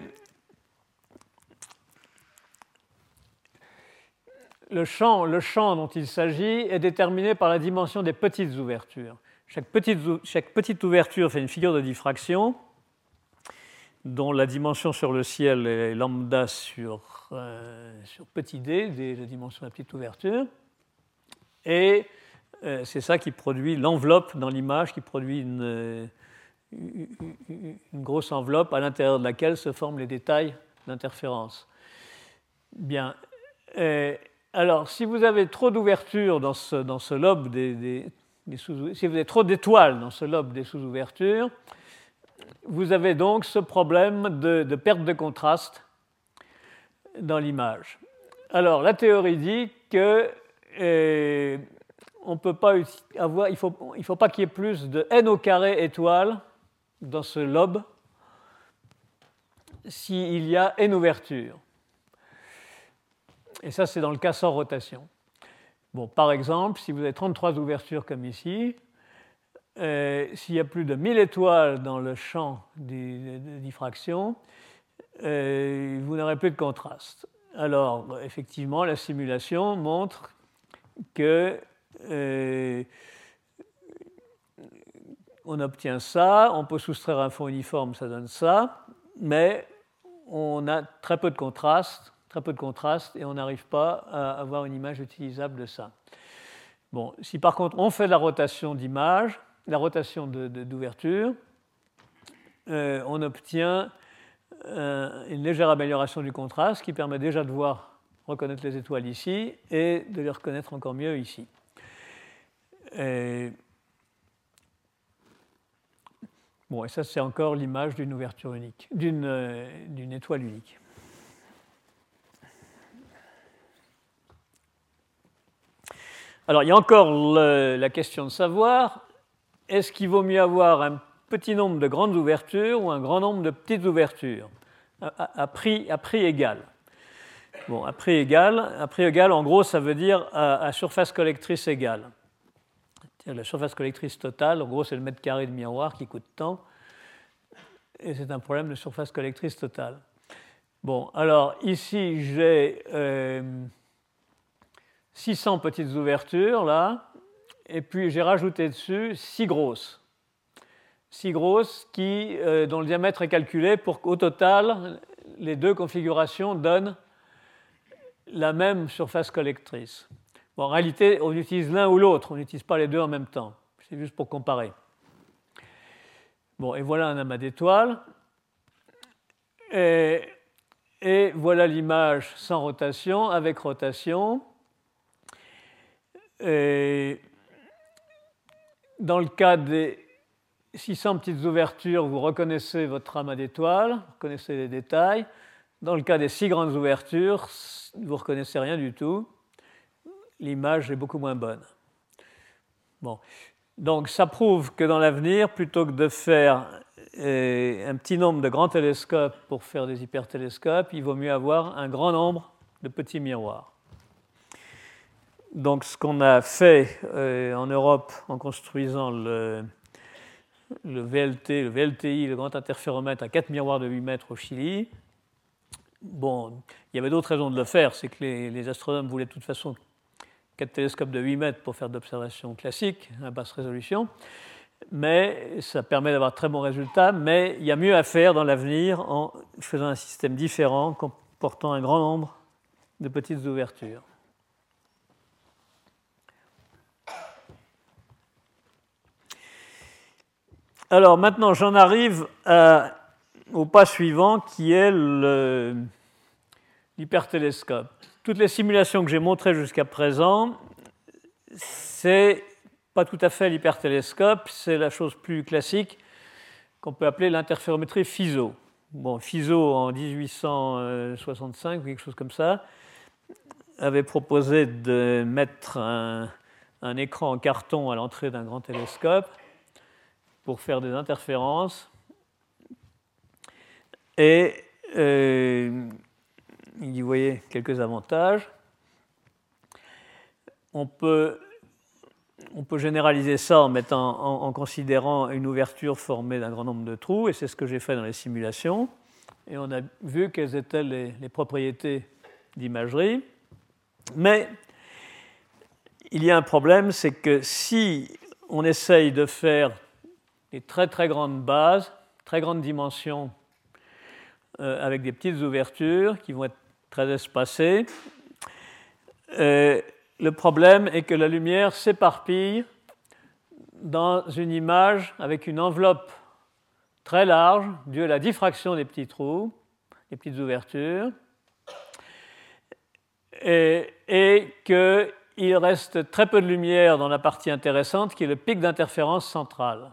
Le champ, le champ dont il s'agit est déterminé par la dimension des petites ouvertures. Chaque petite, chaque petite ouverture fait une figure de diffraction dont la dimension sur le ciel est lambda sur, euh, sur petit d, d, la dimension de la petite ouverture. Et euh, c'est ça qui produit l'enveloppe dans l'image, qui produit une, une, une grosse enveloppe à l'intérieur de laquelle se forment les détails d'interférence. Bien. Euh, Alors, si vous avez trop d'ouvertures dans ce, dans ce lobe des, des, des sous, si vous avez trop d'étoiles dans ce lobe des sous-ouvertures, vous avez donc ce problème de, de perte de contraste dans l'image. Alors, la théorie dit que euh, on peut pas avoir, il faut, il faut pas qu'il y ait plus de n au carré étoiles dans ce lobe s'il y a n ouvertures. Et ça, c'est dans le cas sans rotation. Bon, par exemple, si vous avez trente-trois ouvertures comme ici, euh, s'il y a plus de mille étoiles dans le champ de diffraction, euh, vous n'aurez plus de contraste. Alors, effectivement, la simulation montre que euh, on obtient ça, on peut soustraire un fond uniforme, ça donne ça, mais on a très peu de contraste. très peu de contraste et on n'arrive pas à avoir une image utilisable de ça. Bon, si par contre on fait la rotation d'image, la rotation de, de, d'ouverture, euh, on obtient euh, une légère amélioration du contraste qui permet déjà de voir, reconnaître les étoiles ici et de les reconnaître encore mieux ici. Et, bon, et ça c'est encore l'image d'une ouverture unique, d'une, euh, d'une étoile unique. Alors, il y a encore le, la question de savoir, est-ce qu'il vaut mieux avoir un petit nombre de grandes ouvertures ou un grand nombre de petites ouvertures, à, à, à, prix, à prix égal? Bon, à prix égal, à prix égal, en gros, ça veut dire à, à surface collectrice égale. C'est-à-dire la surface collectrice totale, en gros, c'est le mètre carré de miroir qui coûte tant. Et c'est un problème de surface collectrice totale. Bon, alors ici, j'ai euh, six cents petites ouvertures, là, et puis j'ai rajouté dessus six grosses. six grosses qui, euh, dont le diamètre est calculé pour qu'au total, les deux configurations donnent la même surface collectrice. Bon, en réalité, on utilise l'un ou l'autre, on n'utilise pas les deux en même temps. C'est juste pour comparer. Bon, et voilà un amas d'étoiles. Et, et voilà l'image sans rotation, avec rotation. Et dans le cas des six cents petites ouvertures, vous reconnaissez votre amas d'étoiles, vous reconnaissez les détails. Dans le cas des six grandes ouvertures, vous ne reconnaissez rien du tout. L'image est beaucoup moins bonne. Bon. Donc, ça prouve que dans l'avenir, plutôt que de faire euh, un petit nombre de grands télescopes pour faire des hypertélescopes, il vaut mieux avoir un grand nombre de petits miroirs. Donc, ce qu'on a fait euh, en Europe en construisant le, le V L T, le V L T I, le grand interféromètre à quatre miroirs de huit mètres au Chili, bon, il y avait d'autres raisons de le faire, c'est que les, les astronomes voulaient de toute façon quatre télescopes de huit mètres pour faire d'observations classiques à basse résolution, mais ça permet d'avoir de très bons résultats, mais il y a mieux à faire dans l'avenir en faisant un système différent comportant un grand nombre de petites ouvertures. Alors maintenant, j'en arrive à, au pas suivant qui est le, l'hypertélescope. Toutes les simulations que j'ai montrées jusqu'à présent, c'est pas tout à fait l'hypertélescope, c'est la chose plus classique qu'on peut appeler l'interférométrie Fizeau. Bon, Fizeau, en dix-huit cent soixante-cinq ou quelque chose comme ça, avait proposé de mettre un, un écran en carton à l'entrée d'un grand télescope pour faire des interférences. Et euh, il y voyait quelques avantages. On peut, on peut généraliser ça en, mettant, en, en considérant une ouverture formée d'un grand nombre de trous, et c'est ce que j'ai fait dans les simulations. Et on a vu quelles étaient les, les propriétés d'imagerie. Mais il y a un problème, c'est que si on essaye de faire des très très grandes bases, très grandes dimensions, euh, avec des petites ouvertures qui vont être très espacées, euh, le problème est que la lumière s'éparpille dans une image avec une enveloppe très large, due à la diffraction des petits trous, des petites ouvertures, et, et qu'il reste très peu de lumière dans la partie intéressante, qui est le pic d'interférence central.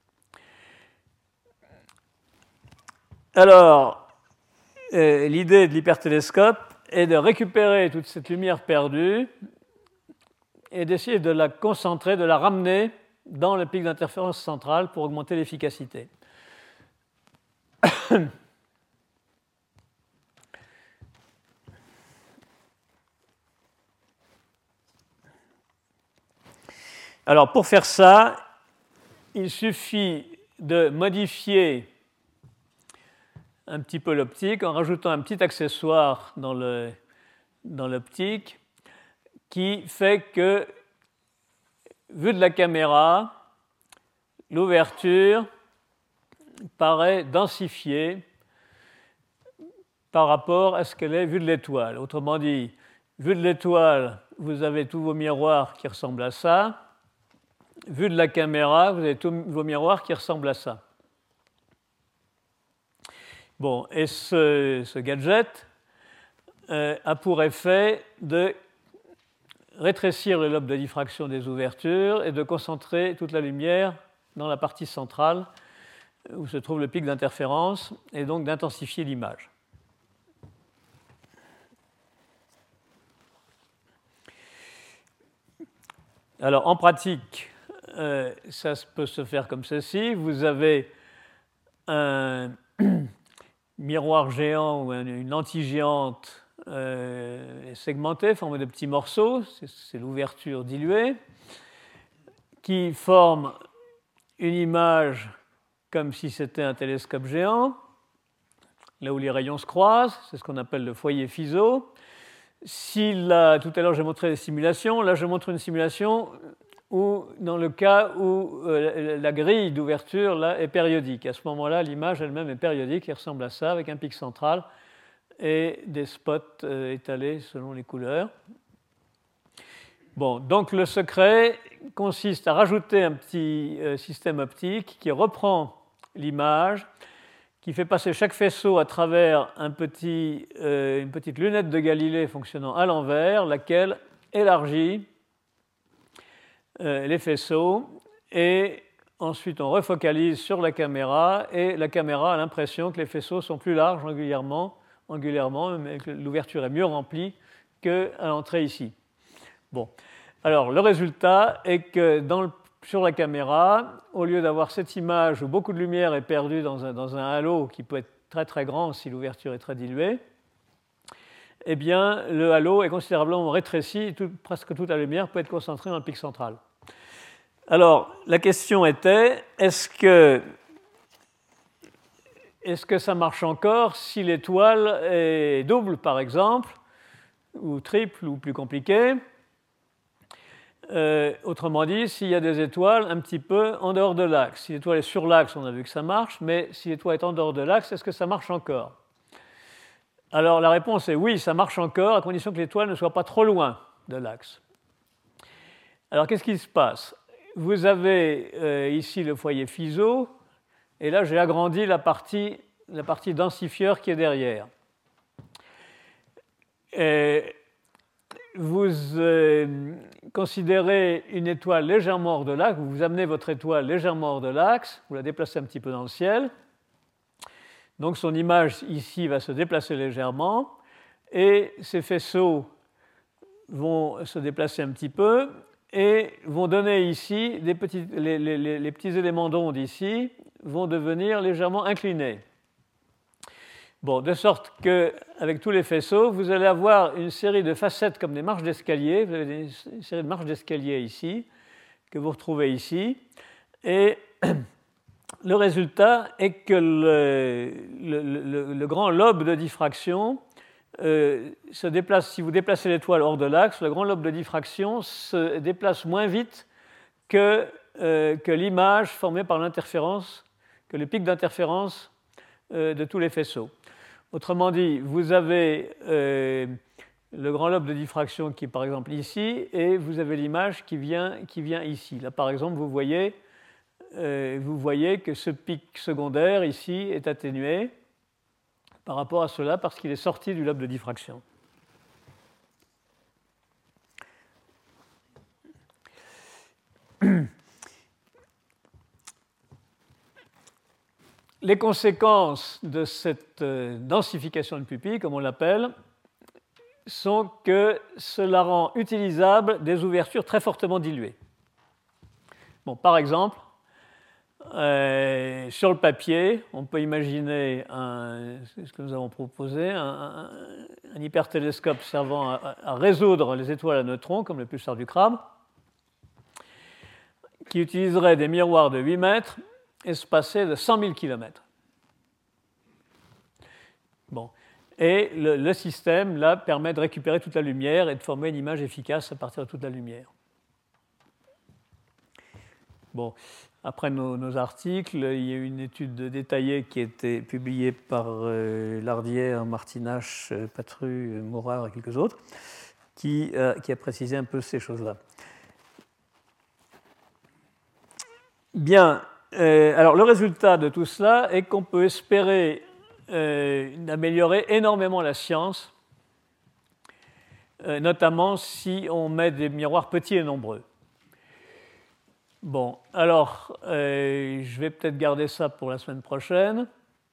Alors, euh, l'idée de l'hypertélescope est de récupérer toute cette lumière perdue et d'essayer de la concentrer, de la ramener dans le pic d'interférence central pour augmenter l'efficacité. Alors, pour faire ça, il suffit de modifier un petit peu l'optique en rajoutant un petit accessoire dans, le, dans l'optique qui fait que, vu de la caméra, l'ouverture paraît densifiée par rapport à ce qu'elle est vue de l'étoile. Autrement dit, vue de l'étoile, vous avez tous vos miroirs qui ressemblent à ça. Vue de la caméra, vous avez tous vos miroirs qui ressemblent à ça. Bon, et ce, ce gadget euh, a pour effet de rétrécir le lobe de diffraction des ouvertures et de concentrer toute la lumière dans la partie centrale où se trouve le pic d'interférence et donc d'intensifier l'image. Alors, en pratique, euh, ça peut se faire comme ceci. Vous avez un miroir géant ou une lentille géante euh, segmentée, formée de petits morceaux, c'est, c'est l'ouverture diluée, qui forme une image comme si c'était un télescope géant, là où les rayons se croisent, c'est ce qu'on appelle le foyer Fizeau. Si là, tout à l'heure j'ai montré des simulations, là je montre une simulation où, dans le cas où euh, la grille d'ouverture là, est périodique. À ce moment-là, l'image elle-même est périodique, elle ressemble à ça, avec un pic central et des spots euh, étalés selon les couleurs. Bon, donc le secret consiste à rajouter un petit euh, système optique qui reprend l'image, qui fait passer chaque faisceau à travers un petit, euh, une petite lunette de Galilée fonctionnant à l'envers, laquelle élargit euh, les faisceaux, et ensuite on refocalise sur la caméra, et la caméra a l'impression que les faisceaux sont plus larges angulairement, angulairement mais que l'ouverture est mieux remplie qu'à l'entrée ici. Bon. Alors, le résultat est que dans le, sur la caméra, au lieu d'avoir cette image où beaucoup de lumière est perdue dans un, dans un halo qui peut être très très grand si l'ouverture est très diluée, eh bien, le halo est considérablement rétréci et tout, presque toute la lumière peut être concentrée dans le pic central. Alors, la question était, est-ce que, est-ce que ça marche encore si l'étoile est double, par exemple, ou triple, ou plus compliquée? Euh, autrement dit, s'il y a des étoiles un petit peu en dehors de l'axe. Si l'étoile est sur l'axe, on a vu que ça marche, mais si l'étoile est en dehors de l'axe, est-ce que ça marche encore? Alors la réponse est oui, ça marche encore, à condition que l'étoile ne soit pas trop loin de l'axe. Alors qu'est-ce qui se passe? Vous avez euh, ici le foyer Fizeau, et là j'ai agrandi la partie, la partie densifieur qui est derrière. Et vous euh, considérez une étoile légèrement hors de l'axe, vous amenez votre étoile légèrement hors de l'axe, vous la déplacez un petit peu dans le ciel, donc son image ici va se déplacer légèrement, et ces faisceaux vont se déplacer un petit peu et vont donner ici, des petits, les, les, les petits éléments d'onde ici vont devenir légèrement inclinés. Bon, de sorte qu'avec tous les faisceaux, vous allez avoir une série de facettes comme des marches d'escalier. Vous avez une série de marches d'escalier ici, que vous retrouvez ici. Et le résultat est que le, le, le, le grand lobe de diffraction euh, se déplace. Si vous déplacez l'étoile hors de l'axe, le grand lobe de diffraction se déplace moins vite que, euh, que l'image formée par l'interférence, que le pic d'interférence euh, de tous les faisceaux. Autrement dit, vous avez euh, le grand lobe de diffraction qui est par exemple ici, et vous avez l'image qui vient, qui vient ici. Là, par exemple, vous voyez, euh, vous voyez que ce pic secondaire ici est atténué par rapport à cela parce qu'il est sorti du lobe de diffraction. Les conséquences de cette densification de pupille, comme on l'appelle, sont que cela rend utilisables des ouvertures très fortement diluées. Bon, par exemple, euh, sur le papier, on peut imaginer, un, c'est ce que nous avons proposé, un, un, un hypertélescope servant à, à résoudre les étoiles à neutrons, comme le pulsar du crabe, qui utiliserait des miroirs de huit mètres espacés de cent mille kilomètres. Bon. Et le, le système, là, permet de récupérer toute la lumière et de former une image efficace à partir de toute la lumière. Bon. Après nos, nos articles, il y a une étude détaillée qui a été publiée par euh, Lardière, Martinache, Patru, Morard et quelques autres, qui, euh, qui a précisé un peu ces choses-là. Bien. Euh, alors, le résultat de tout cela est qu'on peut espérer euh, améliorer énormément la science, euh, notamment si on met des miroirs petits et nombreux. Bon, alors, euh, je vais peut-être garder ça pour la semaine prochaine.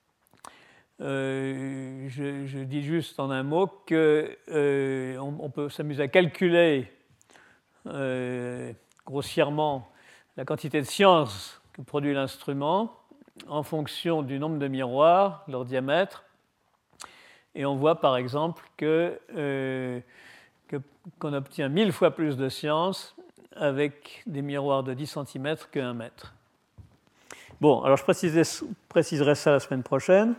Euh, je, je dis juste en un mot qu'on euh, on peut s'amuser à calculer euh, grossièrement la quantité de science que produit l'instrument en fonction du nombre de miroirs, leur diamètre, et on voit par exemple que, euh, que, qu'on obtient mille fois plus de science avec des miroirs de dix centimètres que un mètre. Bon, alors je préciserai, préciserai ça la semaine prochaine.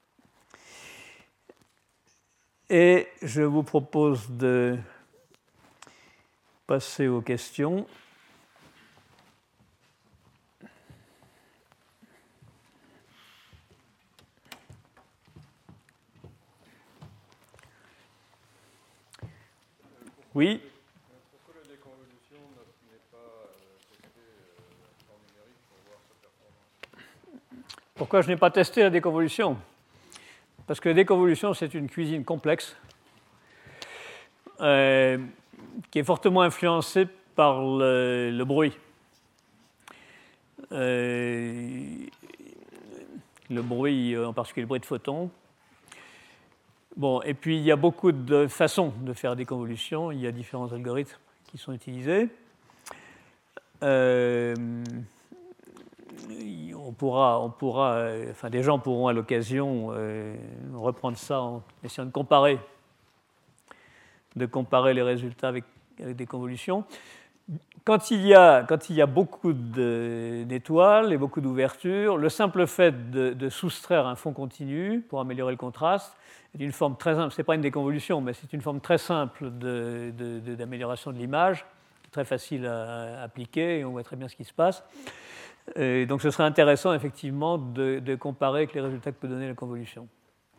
Et je vous propose de passer aux questions. Oui. Pourquoi la déconvolution n'est pas testée en numérique pour voir sa performance? Pourquoi je n'ai pas testé la déconvolution? Parce que la déconvolution, c'est une cuisine complexe euh, qui est fortement influencée par le, le bruit. Euh, le bruit, en particulier le bruit de photons. Bon, et puis il y a beaucoup de façons de faire des convolutions. Il y a différents algorithmes qui sont utilisés. Euh, on pourra, on pourra, enfin, des gens pourront à l'occasion euh, reprendre ça en essayant de comparer, de comparer les résultats avec, avec des convolutions. Quand il y a, quand il y a beaucoup de, d'étoiles et beaucoup d'ouvertures, le simple fait de, de soustraire un fond continu pour améliorer le contraste est une forme très simple. Ce n'est pas une déconvolution, mais c'est une forme très simple de, de, de, d'amélioration de l'image, très facile à, à appliquer et on voit très bien ce qui se passe. Et donc ce serait intéressant effectivement de, de comparer avec les résultats que peut donner la convolution.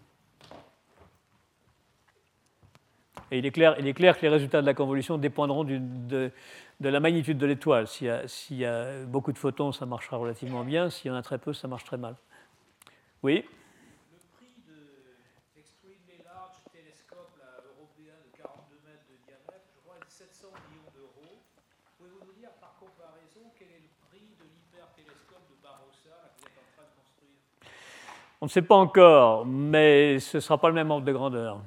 Et il est clair, il est clair que les résultats de la convolution dépendront du, de, de la magnitude de l'étoile. S'il y a, s'il y a beaucoup de photons, ça marchera relativement bien. S'il y en a très peu, ça marche très mal. Oui? Le prix de Extremely Large Telescope là, européen de quarante-deux mètres de diamètre, je crois, est de sept cents millions d'euros. Pouvez-vous nous dire, par comparaison, quel est le prix de l'hypertélescope de Barossa là, que vous êtes en train de construire? On ne sait pas encore, mais ce ne sera pas le même ordre de grandeur.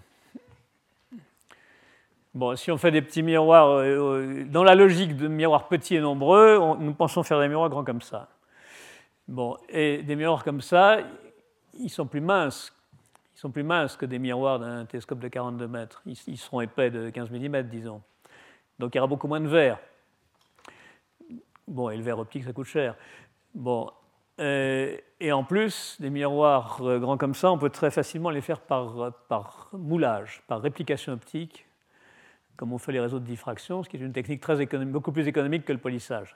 Bon, si on fait des petits miroirs, euh, dans la logique de miroirs petits et nombreux, on, nous pensons faire des miroirs grands comme ça. Bon, et des miroirs comme ça, ils sont plus minces. Ils sont plus minces que des miroirs d'un télescope de quarante-deux mètres. Ils, ils seront épais de quinze millimètres, disons. Donc il y aura beaucoup moins de verre. Bon, et le verre optique, ça coûte cher. Bon, euh, et en plus, des miroirs euh, grands comme ça, on peut très facilement les faire par, par moulage, par réplication optique, comme on fait les réseaux de diffraction, ce qui est une technique très économique, beaucoup plus économique que le polissage.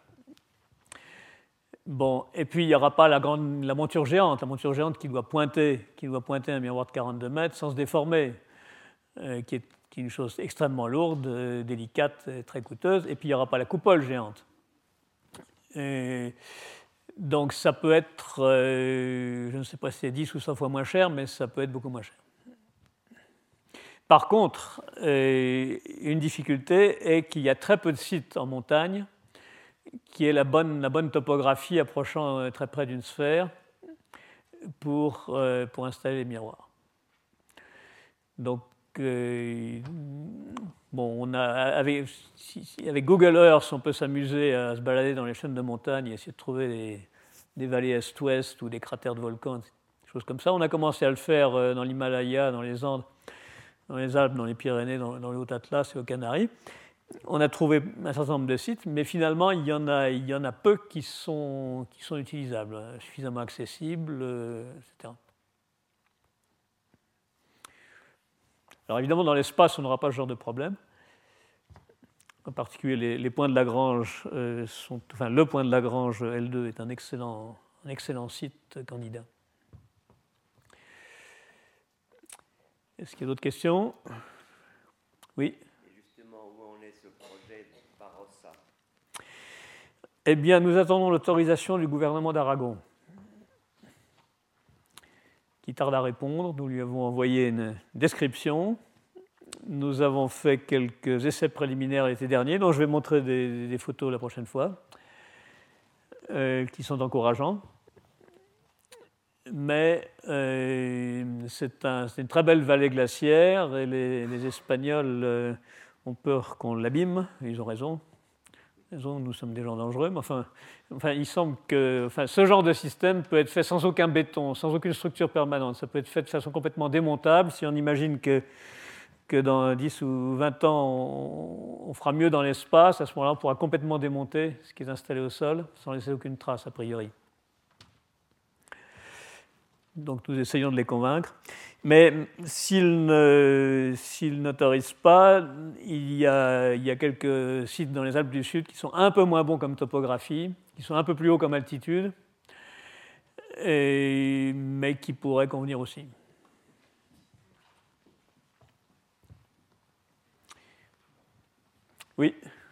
Bon, et puis il n'y aura pas la, grande, la monture géante, la monture géante qui doit pointer, qui doit pointer un miroir de quarante-deux mètres sans se déformer, euh, qui, est, qui est une chose extrêmement lourde, euh, délicate, et très coûteuse. Et puis il n'y aura pas la coupole géante. Et donc ça peut être, euh, je ne sais pas si c'est dix ou cent fois moins cher, mais ça peut être beaucoup moins cher. Par contre, euh, une difficulté est qu'il y a très peu de sites en montagne qui aient la bonne, la bonne topographie approchant euh, très près d'une sphère pour, euh, pour installer les miroirs. Donc, euh, bon, on a, avec, si, avec Google Earth, on peut s'amuser à se balader dans les chaînes de montagne et essayer de trouver des, des vallées est-ouest ou des cratères de volcans, des choses comme ça. On a commencé à le faire euh, dans l'Himalaya, dans les Andes, dans les Alpes, dans les Pyrénées, dans, dans le Haut-Atlas et aux Canaries. On a trouvé un certain nombre de sites, mais finalement, il y en a, il y en a peu qui sont, qui sont utilisables, suffisamment accessibles, euh, et cetera. Alors évidemment, dans l'espace, on n'aura pas ce genre de problème. En particulier, les, les points de Lagrange euh, sont... Enfin, le point de Lagrange L deux est un excellent, un excellent site candidat. Est-ce qu'il y a d'autres questions? Oui. Et justement, où en est ce projet de Barossa? Eh bien, nous attendons l'autorisation du gouvernement d'Aragon, qui tarde à répondre. Nous lui avons envoyé une description. Nous avons fait quelques essais préliminaires l'été dernier, dont je vais montrer des, des photos la prochaine fois, euh, qui sont encourageants. Mais euh, c'est, un, c'est une très belle vallée glaciaire et les, les Espagnols euh, ont peur qu'on l'abîme. Ils ont raison. Ils ont, nous sommes des gens dangereux, mais enfin, enfin il semble que enfin, ce genre de système peut être fait sans aucun béton, sans aucune structure permanente. Ça peut être fait de façon complètement démontable. Si on imagine que que dans dix ou vingt ans, on, on fera mieux dans l'espace. À ce moment-là, on pourra complètement démonter ce qui est installé au sol, sans laisser aucune trace, a priori. Donc nous essayons de les convaincre. Mais s'ils ne, s'ils n'autorisent pas, il y, a, il y a quelques sites dans les Alpes du Sud qui sont un peu moins bons comme topographie, qui sont un peu plus hauts comme altitude, et, mais qui pourraient convenir aussi. Oui.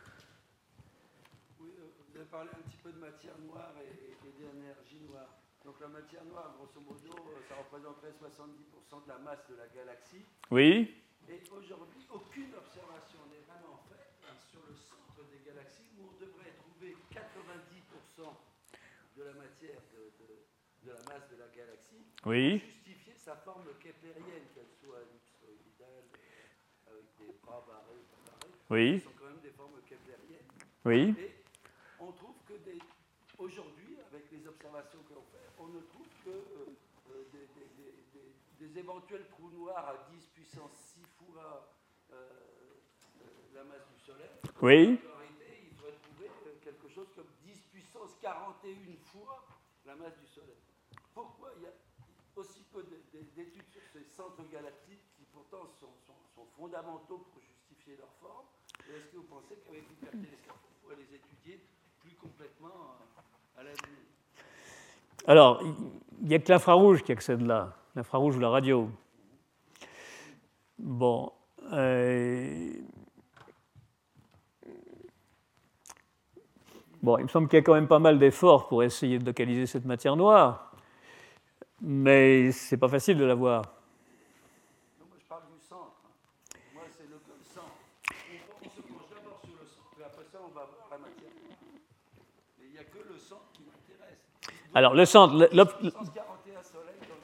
Oui, vous avez parlé un petit peu de matière noire et, et d'énergie noire. Donc la matière noire, grosso modo, ça représenterait soixante-dix pour cent de la masse de la galaxie. Oui. Et aujourd'hui, aucune observation n'est vraiment faite sur le centre des galaxies où on devrait trouver quatre-vingt-dix pour cent de la matière, de, de, de la masse de la galaxie, Oui. pour justifier sa forme keplérienne, qu'elle soit ellipsoïdale, avec des bras barrés, pas barrés. Oui. Ce sont quand même des formes keplériennes. Oui. Et on trouve que des, aujourd'hui, avec les observations que l'on fait, on ne trouve que euh, euh, des, des, des, des, des éventuels trous noirs à dix puissance six fois euh, euh, la masse du Soleil. Oui. En réalité, il faudrait trouver euh, quelque chose comme dix puissance quarante et une fois la masse du Soleil. Pourquoi il y a aussi peu d'études sur ces centres galactiques qui pourtant sont, sont, sont fondamentaux pour justifier leur forme? Et est-ce que vous pensez qu'avec l'hypertélescope, on pourrait les étudier plus complètement à l'avenir? Alors, il n'y a que l'infrarouge qui accède là, l'infrarouge ou la radio. Bon. Euh... Bon, il me semble qu'il y a quand même pas mal d'efforts pour essayer de localiser cette matière noire, mais c'est pas facile de la voir. Non, moi je parle du centre. Moi c'est le, le centre. On, on se penche d'abord sur le centre, et après ça on va voir la matière noire. Mais il n'y a que le centre qui m'intéresse. Alors, le centre... Le, le, six cent quarante et un soleils dans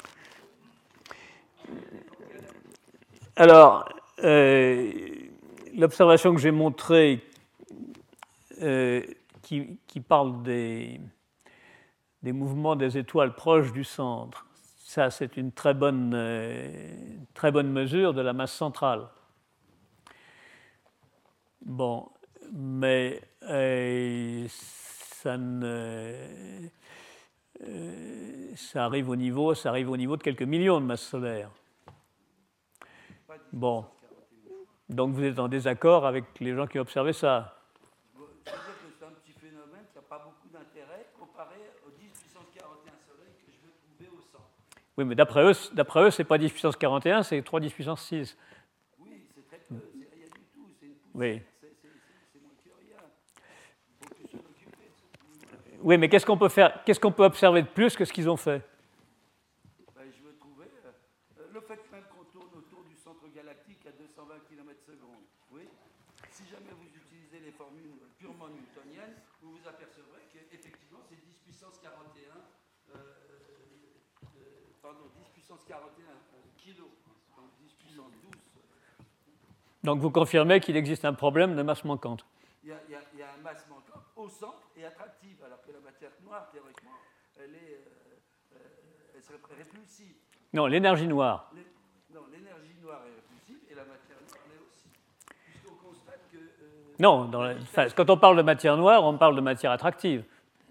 le centre. Alors, euh, l'observation que j'ai montrée, euh, qui, qui parle des, des mouvements des étoiles proches du centre, ça c'est une très bonne, euh, très bonne mesure de la masse centrale. Bon, mais euh, ça ne... Euh, ça arrive au niveau, ça arrive au niveau de quelques millions de masses solaires. Bon, donc vous êtes en désaccord avec les gens qui ont observé ça. Je veux dire que c'est un petit phénomène qui n'a pas beaucoup d'intérêt comparé aux dix puissance quarante et un soleils que je veux trouver au centre. Oui, mais d'après eux, d'après eux, c'est pas dix puissance quarante et un, c'est trois dix puissance six. Oui, c'est très peu, c'est rien du tout, c'est une poussière, Oui. c'est, c'est, c'est, c'est moins que rien. Il faut plus s'en occuper. C'est... Oui, mais qu'est-ce qu'on peut faire, qu'est-ce qu'on peut observer de plus que ce qu'ils ont fait? Ben, je veux trouver euh, le fait même qu'on tourne autour du centre galactique à deux cent vingt kilomètres secondes. Oui. Si jamais vous utilisez les formules purement newtoniennes, vous vous apercevrez qu'effectivement c'est dix puissance quarante et un, euh, euh, pardon, dix puissance quarante et un kilos, donc dix puissance douze. Donc vous confirmez qu'il existe un problème de masse manquante. Il y a, il y a, il y a un masse manquante au centre et attractive, alors que la matière noire, théoriquement, elle, est, euh, euh, elle serait répulsive. Non, l'énergie noire. Les, non, l'énergie noire est répulsive et la matière noire l'est aussi. Puisqu'on constate que... Euh, Non, dans la, enfin, quand on parle de matière noire, on parle de matière attractive.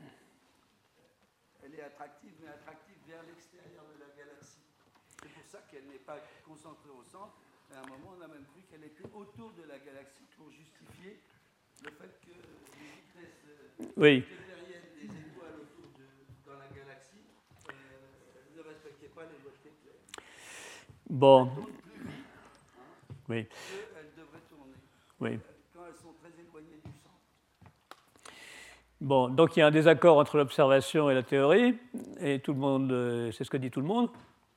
Elle est attractive, mais attractive vers l'extérieur de la galaxie. C'est pour ça qu'elle n'est pas concentrée au centre. À un moment, on a même cru qu'elle était autour de la galaxie pour justifier le fait que les vitesses euh, Oui. keplériennes des étoiles autour de, dans la galaxie euh, ne respectaient pas les lois de Kepler. Bon. Elles tournent plus vite hein, Oui. qu'elles devraient tourner Oui. quand elles sont très éloignées du centre. Bon, donc il y a un désaccord entre l'observation et la théorie, et tout le monde, euh, c'est ce que dit tout le monde.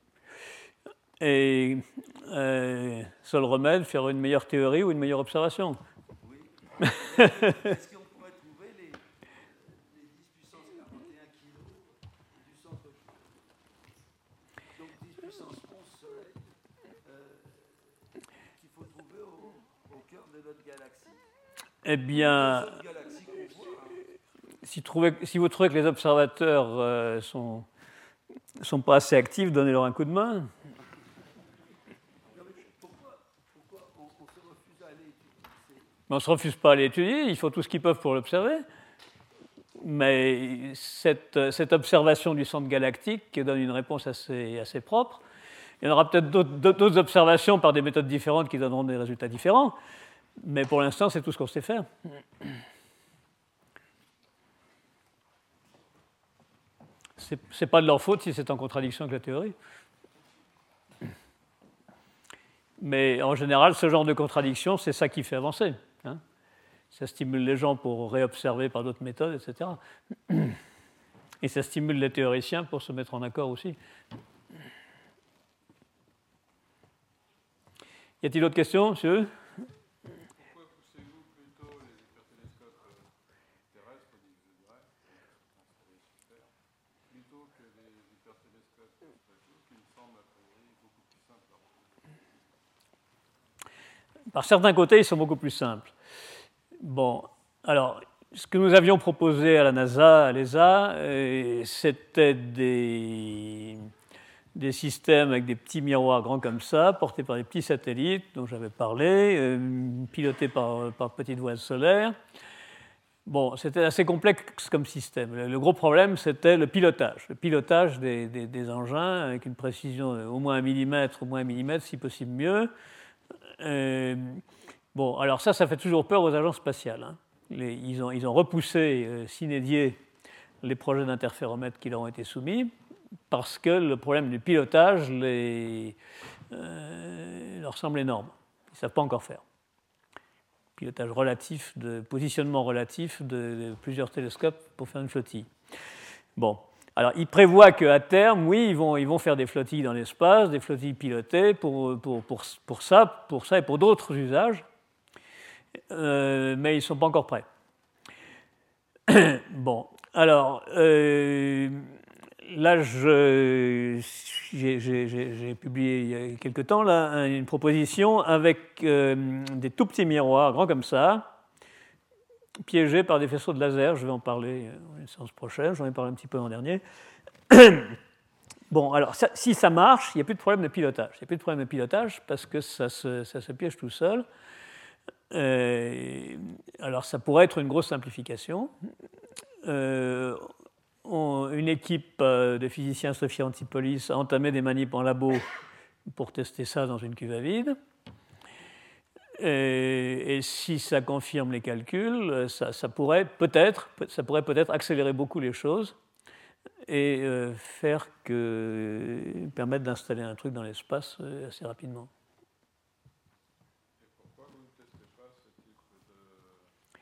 Et euh, seul remède, faire une meilleure théorie ou une meilleure observation. Oui. Est-ce qu'on pourrait trouver les, les dix puissance quarante et un kilos du centre? Donc dix puissance onze soleils euh, qu'il faut trouver au, au cœur de notre galaxie. Eh bien, Cette galaxie qu'on voit, hein. si, trouvez, si vous trouvez que les observateurs euh, sont, sont pas assez actifs, donnez-leur un coup de main. Non, mais pourquoi, pourquoi on se refuse à aller étudier. Mais on ne se refuse pas à l'étudier, ils font tout ce qu'ils peuvent pour l'observer. Mais cette, cette observation du centre galactique donne une réponse assez, assez propre. Il y en aura peut-être d'autres, d'autres observations par des méthodes différentes qui donneront des résultats différents, mais pour l'instant, c'est tout ce qu'on sait faire. Ce n'est pas de leur faute si c'est en contradiction avec la théorie. Mais en général, ce genre de contradiction, c'est ça qui fait avancer. Hein. Ça stimule les gens pour réobserver par d'autres méthodes, et cetera. Et ça stimule les théoriciens pour se mettre en accord aussi. Y a-t-il d'autres questions, monsieur ? Pourquoi poussez-vous plutôt les hypertélescopes terrestres, je dirais, plutôt que les hypertélescopes spatiaux, qui me semblent a priori beaucoup plus simples à reproduire ? Par certains côtés, ils sont beaucoup plus simples. Bon, alors, ce que nous avions proposé à la NASA, à l'E S A, euh, c'était des, des systèmes avec des petits miroirs grands comme ça, portés par des petits satellites dont j'avais parlé, euh, pilotés par, par petites voiles solaires. Bon, c'était assez complexe comme système. Le, le gros problème, c'était le pilotage. Le pilotage des, des, des engins avec une précision au moins un millimètre, au moins un millimètre, si possible mieux. Euh, bon, alors ça, ça fait toujours peur aux agences spatiales. Hein. Les, ils, ont, ils ont repoussé euh, sine die les projets d'interféromètres qui leur ont été soumis parce que le problème du pilotage les, euh, leur semble énorme. Ils ne savent pas encore faire. Pilotage relatif, de positionnement relatif de, de plusieurs télescopes pour faire une flottille. Bon. Alors, ils prévoient qu'à terme, oui, ils vont, ils vont faire des flottilles dans l'espace, des flottilles pilotées pour, pour, pour, pour, ça, pour ça et pour d'autres usages, euh, mais ils ne sont pas encore prêts. Bon, alors, euh, là, je, j'ai, j'ai, j'ai publié il y a quelque temps là, une proposition avec euh, des tout petits miroirs, grands comme ça, piégés par des faisceaux de laser. Je vais en parler à une séance prochaine, j'en ai parlé un petit peu l'an dernier. Bon, alors, ça, si ça marche, il n'y a plus de problème de pilotage. Il n'y a plus de problème de pilotage parce que ça se, ça se piège tout seul. Euh, alors, ça pourrait être une grosse simplification. Euh, on, une équipe de physiciens Sophia Antipolis a entamé des manips en labo pour tester ça dans une cuve à vide. Et, et si ça confirme les calculs, ça, ça, pourrait peut-être, ça pourrait peut-être accélérer beaucoup les choses et euh, faire que, permettre d'installer un truc dans l'espace euh, assez rapidement. Et pourquoi vous ne testez pas ce type de, de,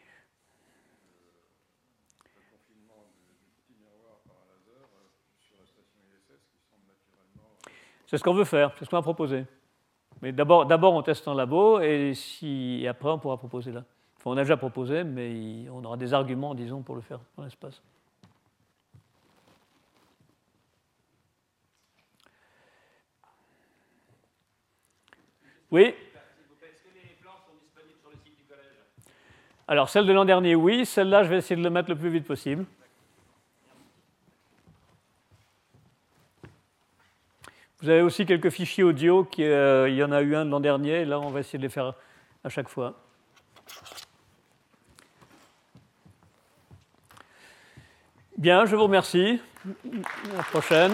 de confinement du, du petit miroir par un laser euh, sur la station I S S qui semble naturellement... C'est ce qu'on veut faire, c'est ce qu'on a proposé. Mais d'abord, d'abord, on teste en labo et, si, et après, on pourra proposer là. Enfin, on a déjà proposé, mais on aura des arguments, disons, pour le faire dans l'espace. Oui ? Est-ce que les plans sont disponibles sur le site du collège ? Alors, celle de l'an dernier, oui. Celle-là, je vais essayer de le mettre le plus vite possible. Vous avez aussi quelques fichiers audio, qui, euh, il y en a eu un de l'an dernier, et là on va essayer de les faire à chaque fois. Bien, je vous remercie. À la prochaine.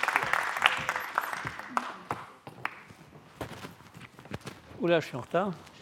Oula, je suis en retard.